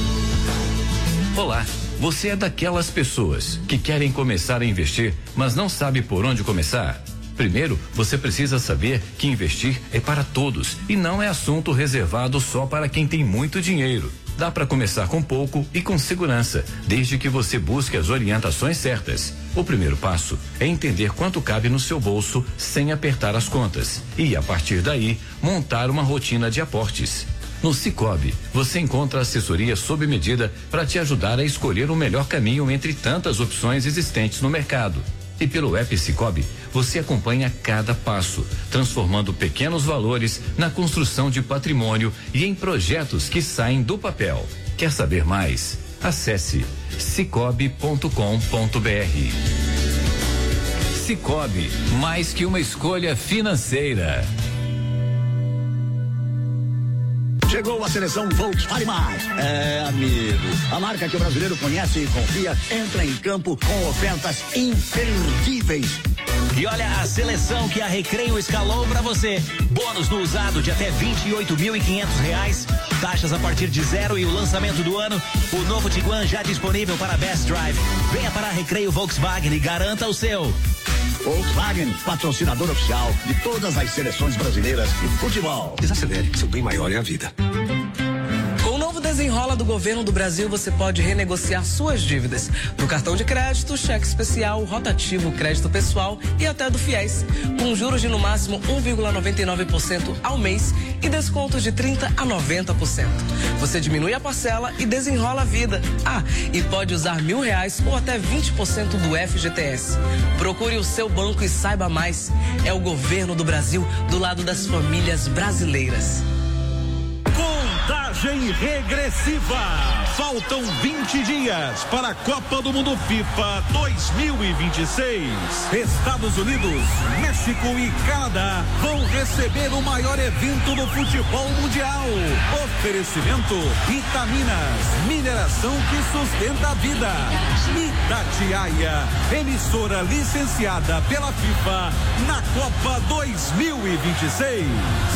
Olá, você é daquelas pessoas que querem começar a investir, mas não sabe por onde começar? Primeiro, você precisa saber que investir é para todos e não é assunto reservado só para quem tem muito dinheiro. Dá para começar com pouco e com segurança, desde que você busque as orientações certas. O primeiro passo é entender quanto cabe no seu bolso sem apertar as contas e, a partir daí, montar uma rotina de aportes. No Sicoob, você encontra assessoria sob medida para te ajudar a escolher o melhor caminho entre tantas opções existentes no mercado. E pelo app Sicoob, você acompanha cada passo, transformando pequenos valores na construção de patrimônio e em projetos que saem do papel. Quer saber mais? Acesse sicoob ponto com ponto br. Sicoob, mais que uma escolha financeira. Chegou a seleção Volkswagen Mais. É, amigo. A marca que o brasileiro conhece e confia entra em campo com ofertas imperdíveis. E olha a seleção que a Recreio escalou para você. Bônus no usado de até vinte e oito mil e quinhentos reais. Taxas a partir de zero e o lançamento do ano. O novo Tiguan já disponível para Best Drive. Venha para a Recreio Volkswagen e garanta o seu. Volkswagen, patrocinador oficial de todas as seleções brasileiras de futebol. Desacelere, seu bem maior é a vida. Com o novo Desenrola do Governo do Brasil, você pode renegociar suas dívidas do cartão de crédito, cheque especial, rotativo, crédito pessoal e até do FIES, com juros de no máximo um vírgula noventa e nove por cento ao mês e descontos de trinta a noventa por cento. Você diminui a parcela e desenrola a vida. Ah, e pode usar mil reais ou até vinte por cento do F G T S. Procure o seu banco e saiba mais. É o governo do Brasil do lado das famílias brasileiras. Contagem Contagem regressiva. Faltam vinte dias para a Copa do Mundo FIFA dois mil e vinte e seis. Estados Unidos, México e Canadá vão receber o maior evento do futebol mundial. Oferecimento Itaminas, mineração que sustenta a vida. Itatiaia, emissora licenciada pela FIFA na Copa dois mil e vinte e seis.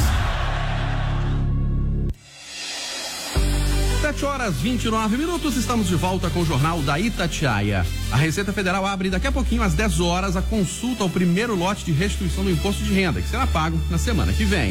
sete horas e vinte e nove minutos, estamos de volta com o Jornal da Itatiaia. A Receita Federal abre daqui a pouquinho, às dez horas, a consulta ao primeiro lote de restituição do imposto de renda, que será pago na semana que vem.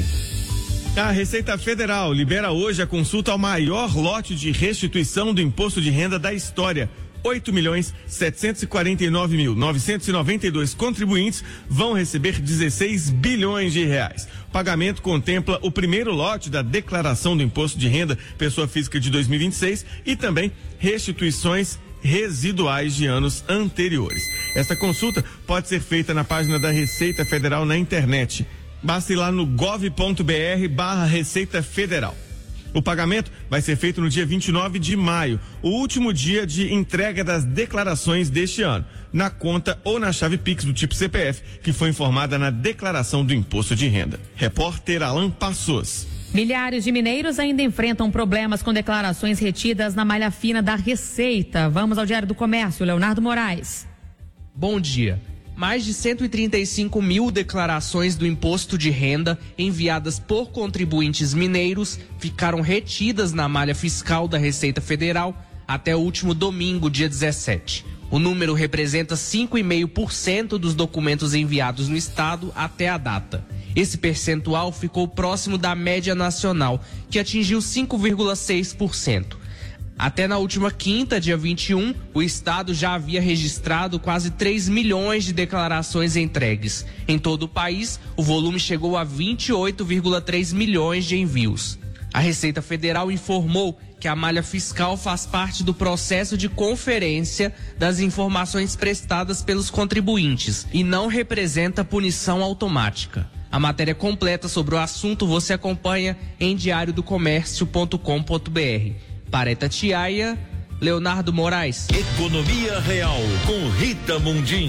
A Receita Federal libera hoje a consulta ao maior lote de restituição do imposto de renda da história. oito milhões setecentos e quarenta e nove mil novecentos e noventa e dois contribuintes vão receber dezesseis bilhões de reais. O pagamento contempla o primeiro lote da declaração do imposto de renda pessoa física de dois mil e vinte e seis e também restituições residuais de anos anteriores. Essa consulta pode ser feita na página da Receita Federal na internet. Basta ir lá no gov.br barra Receita Federal. O pagamento vai ser feito no dia vinte e nove de maio, o último dia de entrega das declarações deste ano, na conta ou na chave Pix do tipo C P F, que foi informada na declaração do imposto de renda. Repórter Alan Passos. Milhares de mineiros ainda enfrentam problemas com declarações retidas na malha fina da Receita. Vamos ao Diário do Comércio, Leonardo Moraes. Bom dia. Mais de cento e trinta e cinco mil declarações do imposto de renda enviadas por contribuintes mineiros ficaram retidas na malha fiscal da Receita Federal até o último domingo, dia dezessete. O número representa cinco vírgula cinco por cento dos documentos enviados no estado até a data. Esse percentual ficou próximo da média nacional, que atingiu cinco vírgula seis por cento. Até na última quinta, dia vinte e um, o estado já havia registrado quase três milhões de declarações entregues. Em todo o país, o volume chegou a vinte e oito vírgula três milhões de envios. A Receita Federal informou que a malha fiscal faz parte do processo de conferência das informações prestadas pelos contribuintes e não representa punição automática. A matéria completa sobre o assunto você acompanha em diário do comércio ponto com ponto br. Para Itatiaia, Leonardo Moraes. Economia Real com Rita Mundim.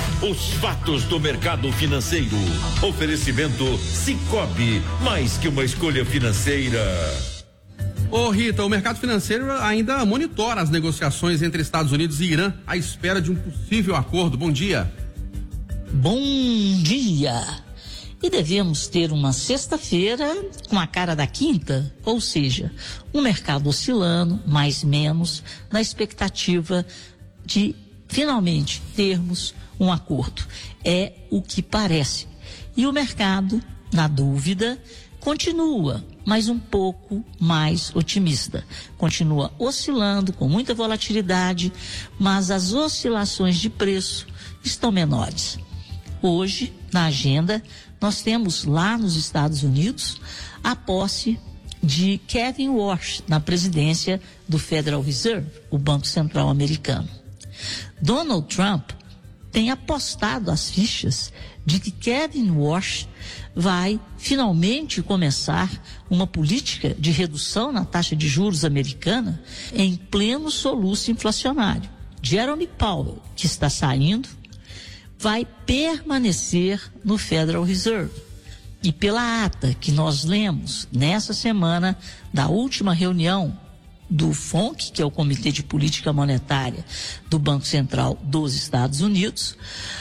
Os fatos do mercado financeiro. Oferecimento Cicobi, mais que uma escolha financeira. Ô Rita, o mercado financeiro ainda monitora as negociações entre Estados Unidos e Irã à espera de um possível acordo. Bom dia. Bom dia. E devemos ter uma sexta-feira com a cara da quinta, ou seja, um mercado oscilando, mais menos, na expectativa de finalmente termos um acordo. É o que parece. E o mercado, na dúvida, continua, mas um pouco mais otimista. Continua oscilando com muita volatilidade, mas as oscilações de preço estão menores. Hoje, na agenda, nós temos lá nos Estados Unidos a posse de Kevin Warsh na presidência do Federal Reserve, o Banco Central americano. Donald Trump tem apostado as fichas de que Kevin Warsh vai finalmente começar uma política de redução na taxa de juros americana em pleno soluço inflacionário. Jerome Powell, que está saindo, vai permanecer no Federal Reserve. E pela ata que nós lemos nessa semana da última reunião do F O N C, que é o Comitê de Política Monetária do Banco Central dos Estados Unidos,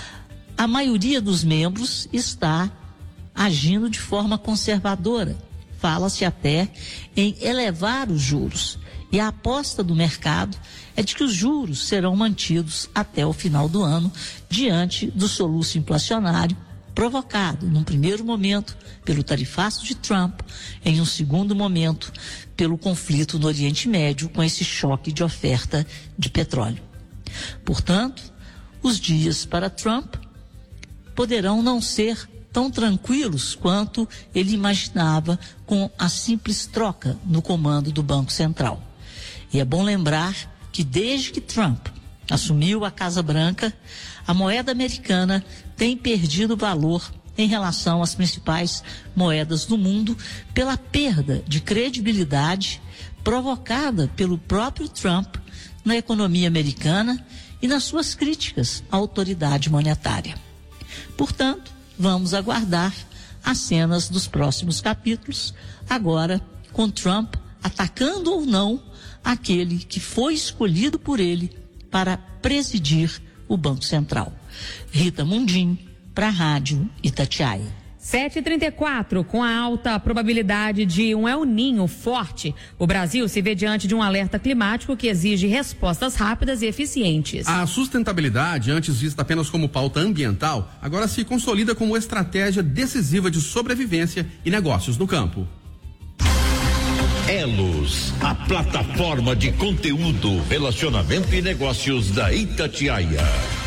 a maioria dos membros está agindo de forma conservadora. Fala-se até em elevar os juros. E a aposta do mercado é de que os juros serão mantidos até o final do ano, diante do soluço inflacionário provocado, num primeiro momento, pelo tarifaço de Trump, em um segundo momento, pelo conflito no Oriente Médio, com esse choque de oferta de petróleo. Portanto, os dias para Trump poderão não ser tão tranquilos quanto ele imaginava com a simples troca no comando do Banco Central. E é bom lembrar que desde que Trump assumiu a Casa Branca, a moeda americana tem perdido valor em relação às principais moedas do mundo pela perda de credibilidade provocada pelo próprio Trump na economia americana e nas suas críticas à autoridade monetária. Portanto, vamos aguardar as cenas dos próximos capítulos, agora com Trump atacando ou não aquele que foi escolhido por ele para presidir o Banco Central. Rita Mundim, para a Rádio Itatiaia. sete e trinta e quatro, com a alta probabilidade de um El Niño forte, o Brasil se vê diante de um alerta climático que exige respostas rápidas e eficientes. A sustentabilidade, antes vista apenas como pauta ambiental, agora se consolida como estratégia decisiva de sobrevivência e negócios no campo. Elos, a plataforma de conteúdo, relacionamento e negócios da Itatiaia.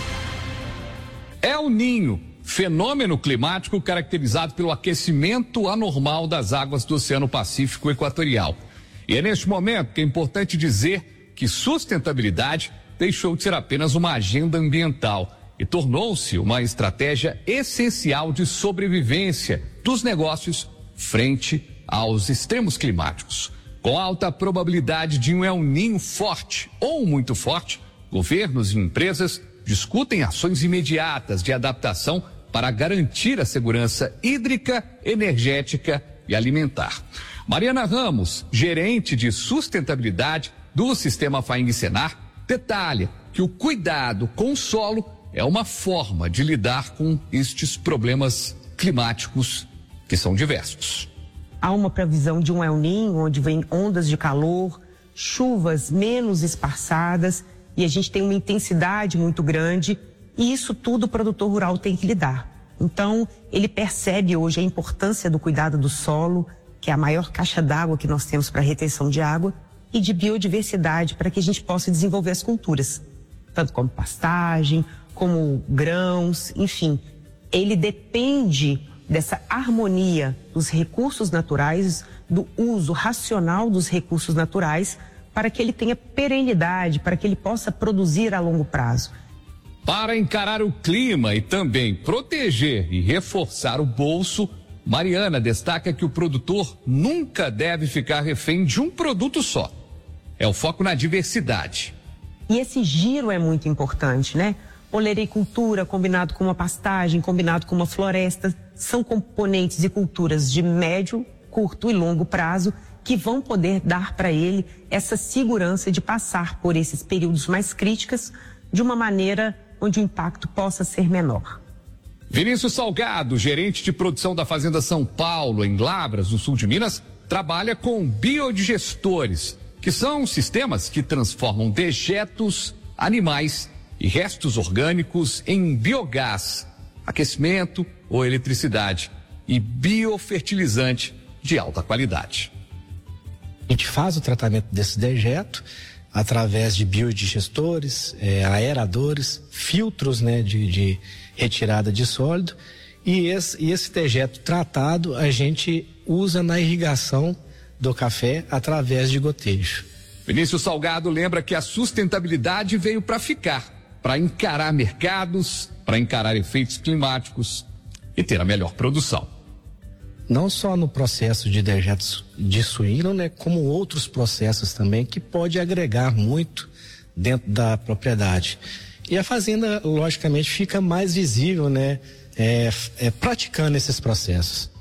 El Niño, fenômeno climático caracterizado pelo aquecimento anormal das águas do Oceano Pacífico Equatorial. E é neste momento que é importante dizer que sustentabilidade deixou de ser apenas uma agenda ambiental e tornou-se uma estratégia essencial de sobrevivência dos negócios frente aos extremos climáticos. Com alta probabilidade de um El Niño forte ou muito forte, governos e empresas discutem ações imediatas de adaptação para garantir a segurança hídrica, energética e alimentar. Mariana Ramos, gerente de sustentabilidade do Sistema Faeng Senar, detalha que o cuidado com o solo é uma forma de lidar com estes problemas climáticos que são diversos. Há uma previsão de um El Niño, onde vem ondas de calor, chuvas menos esparçadas, e a gente tem uma intensidade muito grande, e isso tudo o produtor rural tem que lidar. Então, ele percebe hoje a importância do cuidado do solo, que é a maior caixa d'água que nós temos para retenção de água, e de biodiversidade, para que a gente possa desenvolver as culturas, tanto como pastagem, como grãos, enfim. Ele depende dessa harmonia dos recursos naturais, do uso racional dos recursos naturais, para que ele tenha perenidade, para que ele possa produzir a longo prazo. Para encarar o clima e também proteger e reforçar o bolso, Mariana destaca que o produtor nunca deve ficar refém de um produto só. É o foco na diversidade. E esse giro é muito importante, né? Olericultura combinado com uma pastagem, combinado com uma floresta, são componentes e culturas de médio, curto e longo prazo que vão poder dar para ele essa segurança de passar por esses períodos mais críticos de uma maneira onde o impacto possa ser menor. Vinícius Salgado, gerente de produção da Fazenda São Paulo, em Lavras, no sul de Minas, trabalha com biodigestores, que são sistemas que transformam dejetos animais e restos orgânicos em biogás, aquecimento ou eletricidade e biofertilizante de alta qualidade. A gente faz o tratamento desse dejeto através de biodigestores, é, aeradores, filtros, né, de, de retirada de sólido, e esse, e esse dejeto tratado a gente usa na irrigação do café através de gotejo. Vinícius Salgado lembra que a sustentabilidade veio para ficar, para encarar mercados, para encarar efeitos climáticos e ter a melhor produção. Não só no processo de dejetos de suíno, né, como outros processos também que pode agregar muito dentro da propriedade. E a fazenda, logicamente, fica mais visível, né, é, é, praticando esses processos.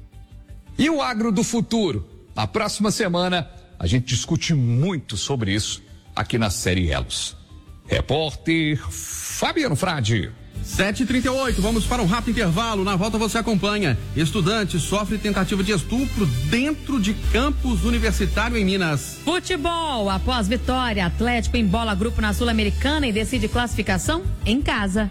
E o agro do futuro? Na próxima semana, a gente discute muito sobre isso aqui na série Elos. Repórter Fabiano Frade. sete e trinta e oito, vamos para um rápido intervalo. Na volta você acompanha. Estudante sofre tentativa de estupro dentro de campus universitário em Minas. Futebol, após vitória, Atlético embola grupo na Sul-Americana e decide classificação em casa.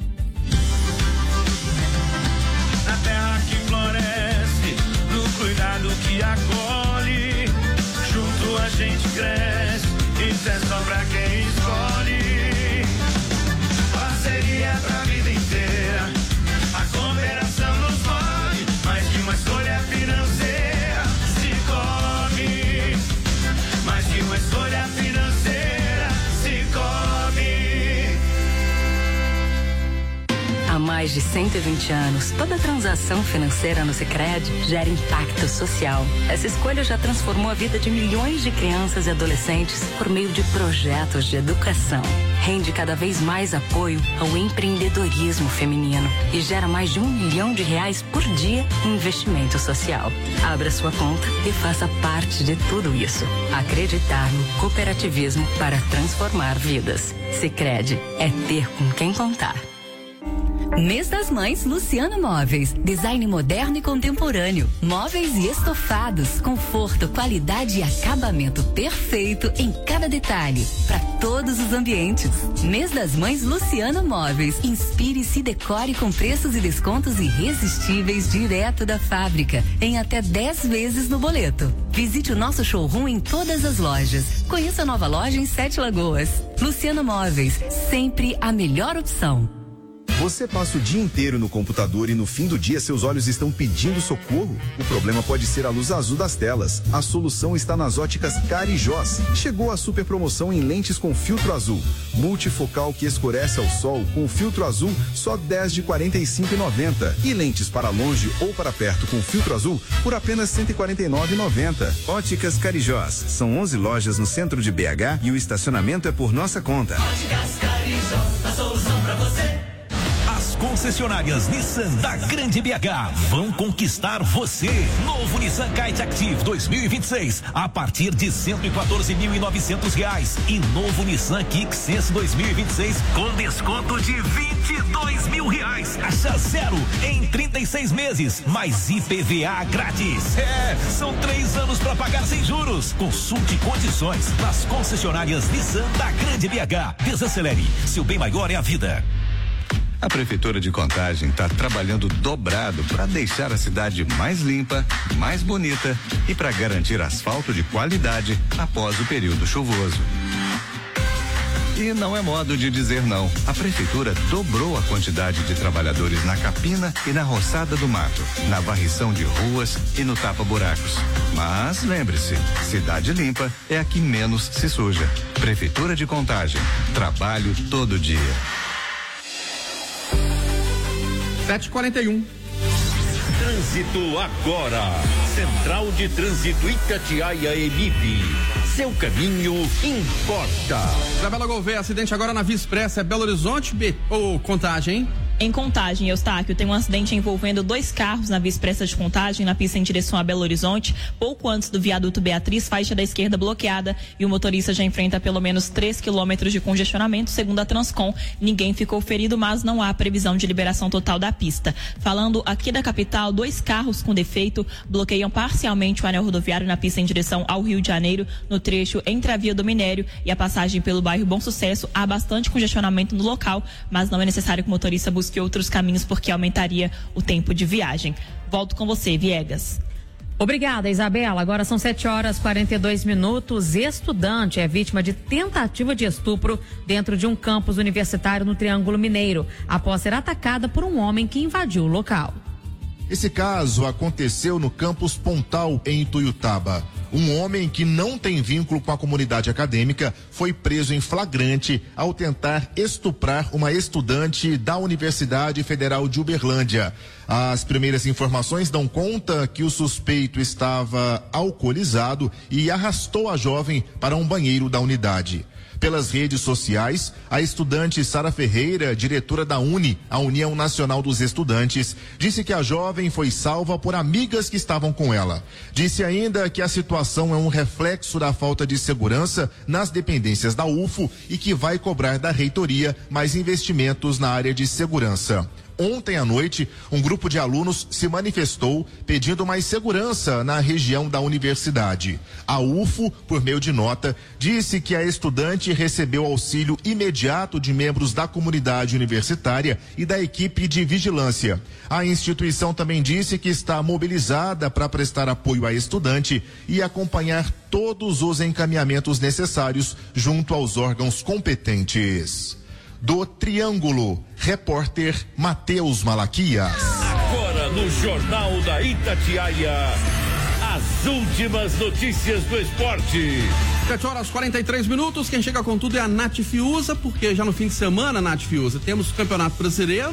Na terra que floresce, no cuidado que acolhe, junto a gente cresce, isso é só pra quem escolhe. Parceria pra vida inteira, a cooperação nos move, mais que uma escolha financeira, se come, mais que uma escolha financeira, se come. A mais de cento e vinte anos, toda transação financeira no Sicredi gera impacto social. Essa escolha já transformou a vida de milhões de crianças e adolescentes por meio de projetos de educação. Rende cada vez mais apoio ao empreendedorismo feminino e gera mais de um milhão de reais por dia em investimento social. Abra sua conta e faça parte de tudo isso. Acreditar no cooperativismo para transformar vidas. Sicredi é ter com quem contar. Mês das Mães, Luciano Móveis. Design moderno e contemporâneo. Móveis e estofados. Conforto, qualidade e acabamento perfeito em cada detalhe. Para todos os ambientes. Mês das Mães, Luciano Móveis. Inspire-se e decore com preços e descontos irresistíveis direto da fábrica. Em até dez vezes no boleto. Visite o nosso showroom em todas as lojas. Conheça a nova loja em Sete Lagoas. Luciano Móveis. Sempre a melhor opção. Você passa o dia inteiro no computador e no fim do dia seus olhos estão pedindo socorro? O problema pode ser a luz azul das telas. A solução está nas óticas Carijós. Chegou a super promoção em lentes com filtro azul. Multifocal que escurece ao sol com filtro azul só dez de quarenta e cinco reais e noventa centavos. E lentes para longe ou para perto com filtro azul por apenas cento e quarenta e nove reais e noventa centavos. Óticas Carijós. São onze lojas no centro de B H e o estacionamento é por nossa conta. Óticas Carijós, a solução para você. As concessionárias Nissan da Grande B H vão conquistar você. Novo Nissan Kite Active dois mil e vinte e seis a partir de cento e quatorze mil e novecentos reais e novo Nissan Kicks Sense dois mil e vinte e seis com desconto de vinte e dois mil reais. Taxa zero em trinta e seis meses, mais I P V A grátis. É, são três anos para pagar sem juros. Consulte condições nas concessionárias Nissan da Grande B H. Desacelere, seu bem maior é a vida. A Prefeitura de Contagem está trabalhando dobrado para deixar a cidade mais limpa, mais bonita e para garantir asfalto de qualidade após o período chuvoso. E não é modo de dizer não. A Prefeitura dobrou a quantidade de trabalhadores na capina e na roçada do mato, na varrição de ruas e no tapa-buracos. Mas lembre-se, cidade limpa é a que menos se suja. Prefeitura de Contagem, trabalho todo dia. sete e quarenta e um. Trânsito agora. Central de Trânsito Itatiaia Emib. Seu caminho importa. Isabela Gouveia, acidente agora na Via Expressa, é Belo Horizonte B... ou Contagem, hein? Em Contagem, Eustáquio, tem um acidente envolvendo dois carros na Via Expressa de Contagem, na pista em direção a Belo Horizonte, pouco antes do viaduto Beatriz, faixa da esquerda bloqueada, e o motorista já enfrenta pelo menos três quilômetros de congestionamento, segundo a Transcom. Ninguém ficou ferido, mas não há previsão de liberação total da pista. Falando aqui da capital, dois carros com defeito bloqueiam parcialmente o anel rodoviário na pista em direção ao Rio de Janeiro, no trecho entre a Via do Minério e a passagem pelo bairro Bom Sucesso. Há bastante congestionamento no local, mas não é necessário que o motorista busque que outros caminhos, porque aumentaria o tempo de viagem. Volto com você, Viegas. Obrigada, Isabela. Agora são sete horas e quarenta e dois minutos. Estudante é vítima de tentativa de estupro dentro de um campus universitário no Triângulo Mineiro, após ser atacada por um homem que invadiu o local. Esse caso aconteceu no campus Pontal, em Ituiutaba. Um homem que não tem vínculo com a comunidade acadêmica foi preso em flagrante ao tentar estuprar uma estudante da Universidade Federal de Uberlândia. As primeiras informações dão conta que o suspeito estava alcoolizado e arrastou a jovem para um banheiro da unidade. Pelas redes sociais, a estudante Sara Ferreira, diretora da UNE, a União Nacional dos Estudantes, disse que a jovem foi salva por amigas que estavam com ela. Disse ainda que a situação é um reflexo da falta de segurança nas dependências da U F O e que vai cobrar da reitoria mais investimentos na área de segurança. Ontem à noite, um grupo de alunos se manifestou pedindo mais segurança na região da universidade. A U F O, por meio de nota, disse que a estudante recebeu auxílio imediato de membros da comunidade universitária e da equipe de vigilância. A instituição também disse que está mobilizada para prestar apoio à estudante e acompanhar todos os encaminhamentos necessários junto aos órgãos competentes. Do Triângulo, repórter Matheus Malaquias. Agora no Jornal da Itatiaia, as últimas notícias do esporte. sete horas e quarenta e três minutos, quem chega com tudo é a Nath Fiuza, porque já no fim de semana, Nath Fiuza, temos o Campeonato Brasileiro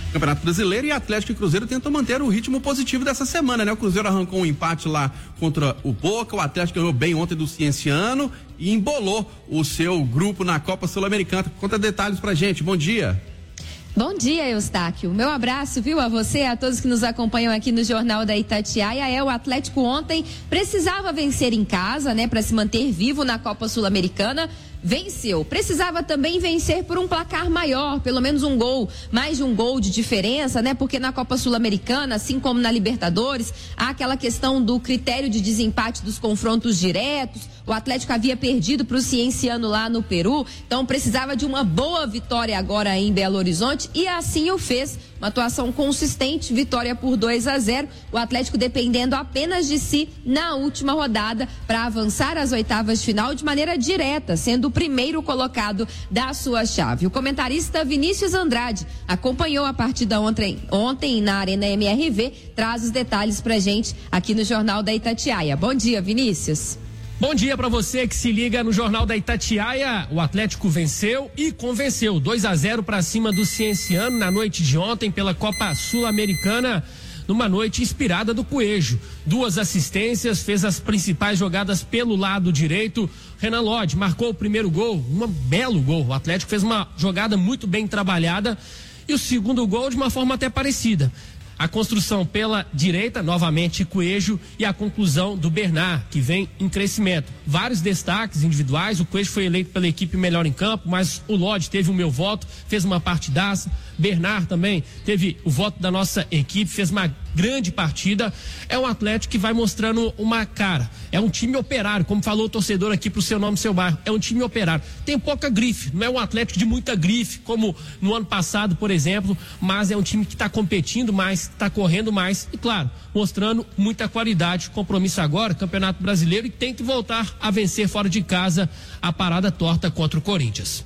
Campeonato Brasileiro, e Atlético e Cruzeiro tentam manter o ritmo positivo dessa semana, né? O Cruzeiro arrancou um empate lá contra o Boca, o Atlético ganhou bem ontem do Cienciano e embolou o seu grupo na Copa Sul-Americana. Conta detalhes pra gente, bom dia. Bom dia, Eustáquio. Meu abraço, viu, a você e a todos que nos acompanham aqui no Jornal da Itatiaia. É, o Atlético ontem precisava vencer em casa, né, para se manter vivo na Copa Sul-Americana. Venceu. Precisava também vencer por um placar maior, pelo menos um gol, mais de um gol de diferença, né? Porque na Copa Sul-Americana, assim como na Libertadores, há aquela questão do critério de desempate dos confrontos diretos. O Atlético havia perdido para o Cienciano lá no Peru, então precisava de uma boa vitória agora em Belo Horizonte e assim o fez. Uma atuação consistente, vitória por dois a zero. O Atlético dependendo apenas de si na última rodada para avançar às oitavas de final de maneira direta, sendo o primeiro colocado da sua chave. O comentarista Vinícius Andrade acompanhou a partida ontem, ontem na Arena M R V, traz os detalhes pra gente aqui no Jornal da Itatiaia. Bom dia, Vinícius. Bom dia para você que se liga no Jornal da Itatiaia. O Atlético venceu e convenceu dois a zero para cima do Cienciano na noite de ontem pela Copa Sul-Americana, numa noite inspirada do Coelho. Duas assistências, fez as principais jogadas pelo lado direito. Renan Lodge marcou o primeiro gol, um belo gol. O Atlético fez uma jogada muito bem trabalhada e o segundo gol de uma forma até parecida. A construção pela direita, novamente Coelho, e a conclusão do Bernard, que vem em crescimento. Vários destaques individuais, o Coelho foi eleito pela equipe melhor em campo, mas o Lodge teve o meu voto, fez uma partidaça. Bernard também teve o voto da nossa equipe, fez uma grande partida. É um Atlético que vai mostrando uma cara. É um time operário, como falou o torcedor aqui pro Seu Nome, Seu Bairro. É um time operário. Tem pouca grife, não é um Atlético de muita grife, como no ano passado, por exemplo, mas é um time que está competindo mais, está correndo mais e, claro, mostrando muita qualidade. Compromisso agora, Campeonato Brasileiro, e tem que voltar a vencer fora de casa a parada torta contra o Corinthians.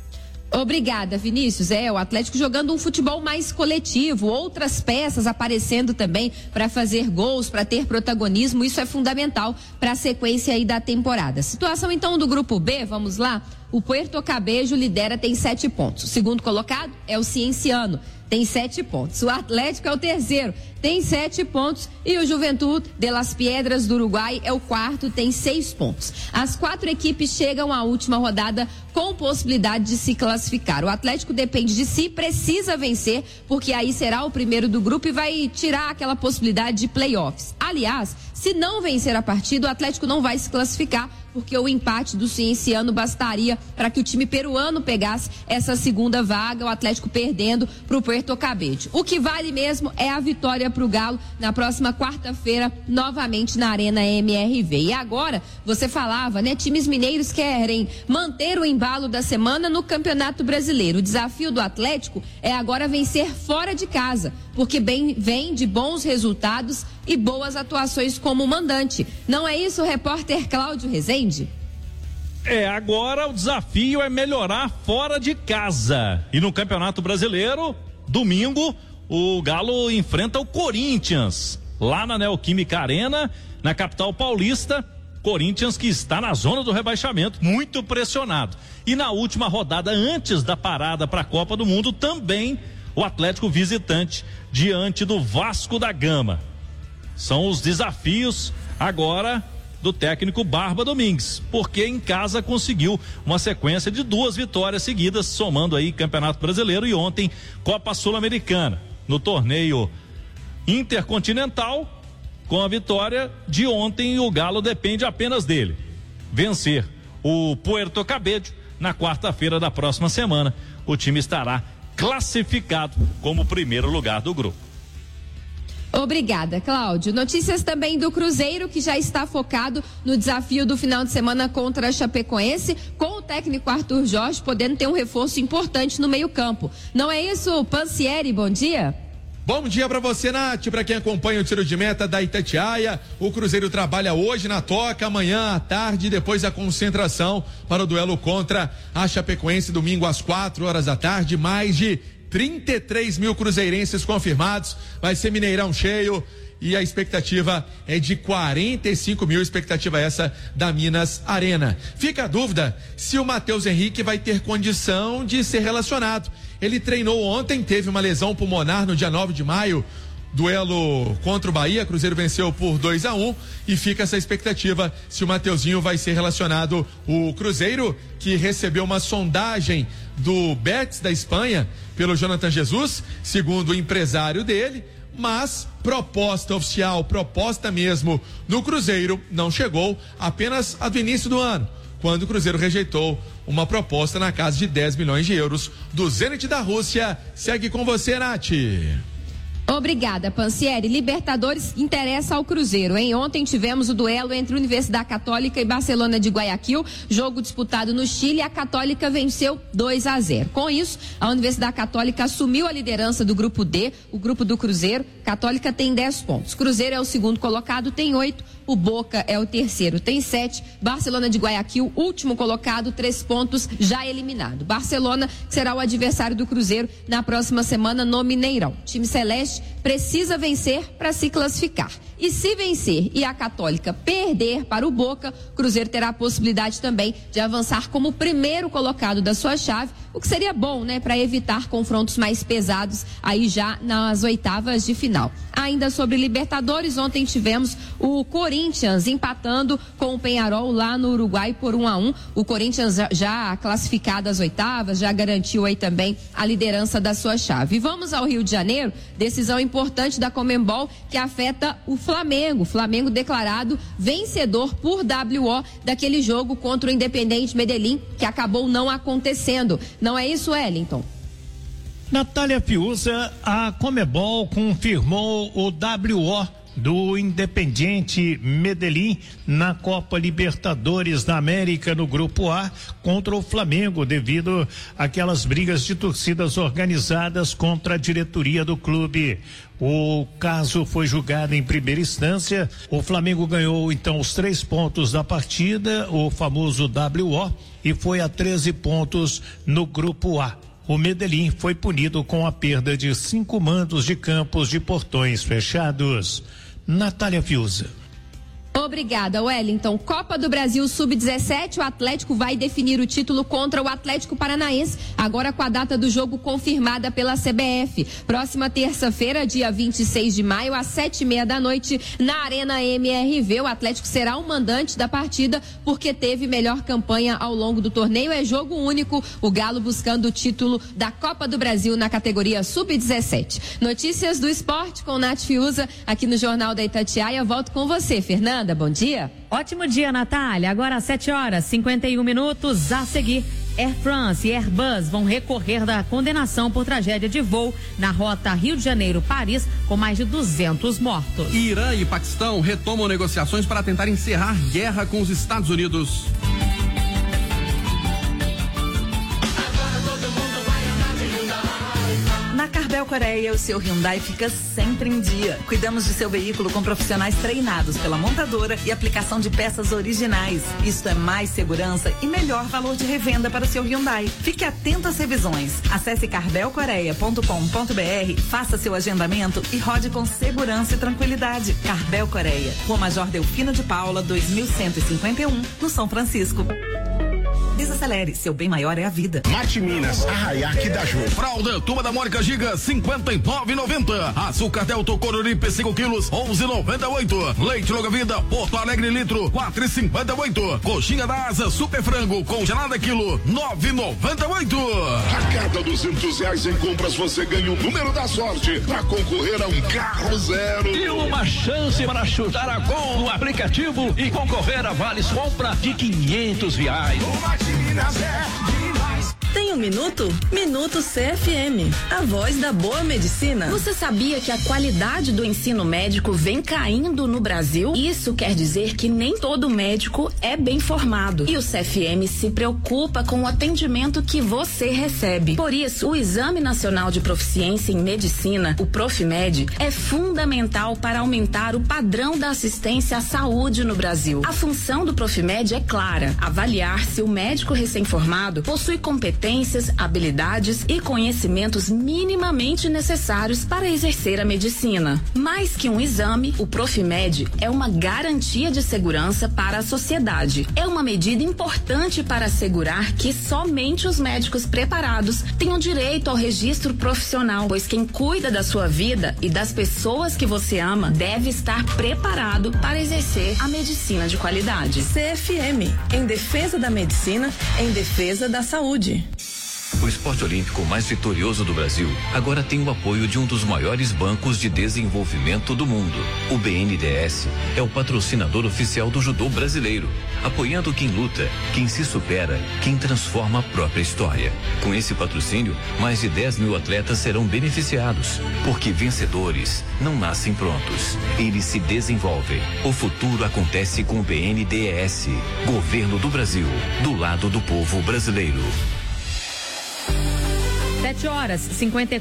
Obrigada, Vinícius. É, o Atlético jogando um futebol mais coletivo, outras peças aparecendo também para fazer gols, para ter protagonismo. Isso é fundamental para a sequência aí da temporada. Situação então do grupo B, vamos lá. O Puerto Cabello lidera, tem sete pontos. O segundo colocado é o Cienciano, tem sete pontos. O Atlético é o terceiro, tem sete pontos. E o Juventud de Las Piedras do Uruguai é o quarto, tem seis pontos. As quatro equipes chegam à última rodada com possibilidade de se classificar. O Atlético depende de si, precisa vencer, porque aí será o primeiro do grupo e vai tirar aquela possibilidade de playoffs. Aliás, se não vencer a partida, o Atlético não vai se classificar, porque o empate do Cienciano bastaria para que o time peruano pegasse essa segunda vaga, o Atlético perdendo para o Puerto Cabello. O que vale mesmo é a vitória para o Galo na próxima quarta-feira, novamente na Arena M R V. E agora, você falava, né? Times mineiros querem manter o embalo da semana no Campeonato Brasileiro. O desafio do Atlético é agora vencer fora de casa, porque bem, vem de bons resultados e boas atuações como mandante. Não é isso, repórter Cláudio Rezende? É, agora o desafio é melhorar fora de casa. E no Campeonato Brasileiro, domingo, o Galo enfrenta o Corinthians, lá na Neoquímica Arena, na capital paulista. Corinthians que está na zona do rebaixamento, muito pressionado. E na última rodada, antes da parada para a Copa do Mundo, também o Atlético visitante diante do Vasco da Gama. São os desafios agora do técnico Barba Domingues, porque em casa conseguiu uma sequência de duas vitórias seguidas, somando aí Campeonato Brasileiro e ontem Copa Sul-Americana. No torneio intercontinental, com a vitória de ontem, o Galo depende apenas dele vencer o Puerto Cabello na quarta-feira da próxima semana. O time estará classificado como primeiro lugar do grupo. Obrigada, Cláudio. Notícias também do Cruzeiro, que já está focado no desafio do final de semana contra a Chapecoense, com o técnico Arthur Jorge podendo ter um reforço importante no meio-campo. Não é isso, Pansieri? Bom dia. Bom dia para você, Nath, para quem acompanha o tiro de meta da Itatiaia. O Cruzeiro trabalha hoje na Toca, amanhã à tarde, depois a concentração para o duelo contra a Chapecoense, domingo às quatro horas da tarde. Mais de trinta e três mil cruzeirenses confirmados, vai ser Mineirão cheio e a expectativa é de quarenta e cinco mil, expectativa essa da Minas Arena. Fica a dúvida se o Matheus Henrique vai ter condição de ser relacionado. Ele treinou ontem, teve uma lesão pulmonar no dia nove de maio, duelo contra o Bahia, Cruzeiro venceu por dois a um e fica essa expectativa se o Mateuzinho vai ser relacionado. O Cruzeiro, que recebeu uma sondagem do Betis da Espanha pelo Jonathan Jesus, segundo o empresário dele, mas proposta oficial, proposta mesmo no Cruzeiro não chegou, apenas a do início do ano, quando o Cruzeiro rejeitou uma proposta na casa de dez milhões de euros do Zenit da Rússia. Segue com você, Nath. Obrigada, Pansieri. Libertadores interessa ao Cruzeiro, hein? Ontem tivemos o duelo entre Universidade Católica e Barcelona de Guayaquil, jogo disputado no Chile, e a Católica venceu dois a zero. Com isso, a Universidade Católica assumiu a liderança do grupo D, o grupo do Cruzeiro. Católica tem dez pontos. Cruzeiro é o segundo colocado, tem oito. O Boca é o terceiro, tem sete. Barcelona de Guayaquil, último colocado, três pontos, já eliminado. Barcelona será o adversário do Cruzeiro na próxima semana no Mineirão. O time celeste precisa vencer para se classificar. E se vencer e a Católica perder para o Boca, o Cruzeiro terá a possibilidade também de avançar como primeiro colocado da sua chave, o que seria bom, né, para evitar confrontos mais pesados aí já nas oitavas de final. Ainda sobre Libertadores, ontem tivemos o Corinthians empatando com o Peñarol lá no Uruguai por um a um. O Corinthians já, já classificado às oitavas, já garantiu aí também a liderança da sua chave. E vamos ao Rio de Janeiro, decisão importante da Conmebol que afeta o Flamengo. Flamengo declarado vencedor por W O daquele jogo contra o Independente Medellín, que acabou não acontecendo. Não é isso, Wellington? Natália Fiuza, a Conmebol confirmou o W O do Independiente Medellín na Copa Libertadores da América no Grupo A contra o Flamengo, devido àquelas brigas de torcidas organizadas contra a diretoria do clube. O caso foi julgado em primeira instância. O Flamengo ganhou então os três pontos da partida, o famoso W O, e foi a treze pontos no Grupo A. O Medellín foi punido com a perda de cinco mandos de campos de portões fechados. Natália Fiuza. Obrigada, Wellington. Copa do Brasil sub dezessete, o Atlético vai definir o título contra o Atlético Paranaense, agora com a data do jogo confirmada pela C B F. Próxima terça-feira, dia vinte e seis de maio, às sete e meia da noite, na Arena M R V. O Atlético será o mandante da partida, porque teve melhor campanha ao longo do torneio. É jogo único, o Galo buscando o título da Copa do Brasil na categoria sub dezessete. Notícias do esporte com Nath Fiuza, aqui no Jornal da Itatiaia. Volto com você, Fernanda. Bom dia. Ótimo dia, Natália. Agora às sete horas, cinquenta e um minutos. A seguir, Air France e Airbus vão recorrer da condenação por tragédia de voo na rota Rio de Janeiro-Paris, com mais de duzentos mortos. Irã e Paquistão retomam negociações para tentar encerrar guerra com os Estados Unidos. Na Carbel Coreia, o seu Hyundai fica sempre em dia. Cuidamos de seu veículo com profissionais treinados pela montadora e aplicação de peças originais. Isto é mais segurança e melhor valor de revenda para o seu Hyundai. Fique atento às revisões. Acesse carbel coreia ponto com ponto br, faça seu agendamento e rode com segurança e tranquilidade. Carbel Coreia, Rua Major Delfino de Paula, dois mil cento e cinquenta e um, no São Francisco. Desacelere, seu bem maior é a vida. Mate Minas, Arraiaque da Ju. Fralda, Turma da Mônica Giga, cinquenta e nove e noventa. Açúcar Delta Coruripe, cinco quilos, onze e noventa e oito. Leite Longa Vida, Porto Alegre litro, quatro e cinquenta e oito. Coxinha da Asa, Super Frango, congelada quilo, nove e noventa e oito. A cada duzentos reais em compras você ganha o número da sorte para concorrer a um carro zero. E uma chance para chutar a gol no aplicativo e concorrer a vales compra de quinhentos reais. Tem um minuto? Minuto C F M, a voz da boa medicina. Você sabia que a qualidade do ensino médico vem caindo no Brasil? Isso quer dizer que nem todo médico é bem formado. E o C F M se preocupa com o atendimento que você recebe. Por isso, o Exame Nacional de Proficiência em Medicina, o Profimed, é fundamental para aumentar o padrão da assistência à saúde no Brasil. A função do Profimed é clara: avaliar se o médico recém-formado possui competência competências, habilidades e conhecimentos minimamente necessários para exercer a medicina. Mais que um exame, o Profimed é uma garantia de segurança para a sociedade. É uma medida importante para assegurar que somente os médicos preparados tenham direito ao registro profissional, pois quem cuida da sua vida e das pessoas que você ama deve estar preparado para exercer a medicina de qualidade. C F M, em defesa da medicina, em defesa da saúde. O esporte olímpico mais vitorioso do Brasil agora tem o apoio de um dos maiores bancos de desenvolvimento do mundo. O B N D E S é o patrocinador oficial do judô brasileiro, apoiando quem luta, quem se supera, quem transforma a própria história. Com esse patrocínio, mais de dez mil atletas serão beneficiados, porque vencedores não nascem prontos, eles se desenvolvem. O futuro acontece com o B N D E S, Governo do Brasil, do lado do povo brasileiro. Sete horas, cinquenta e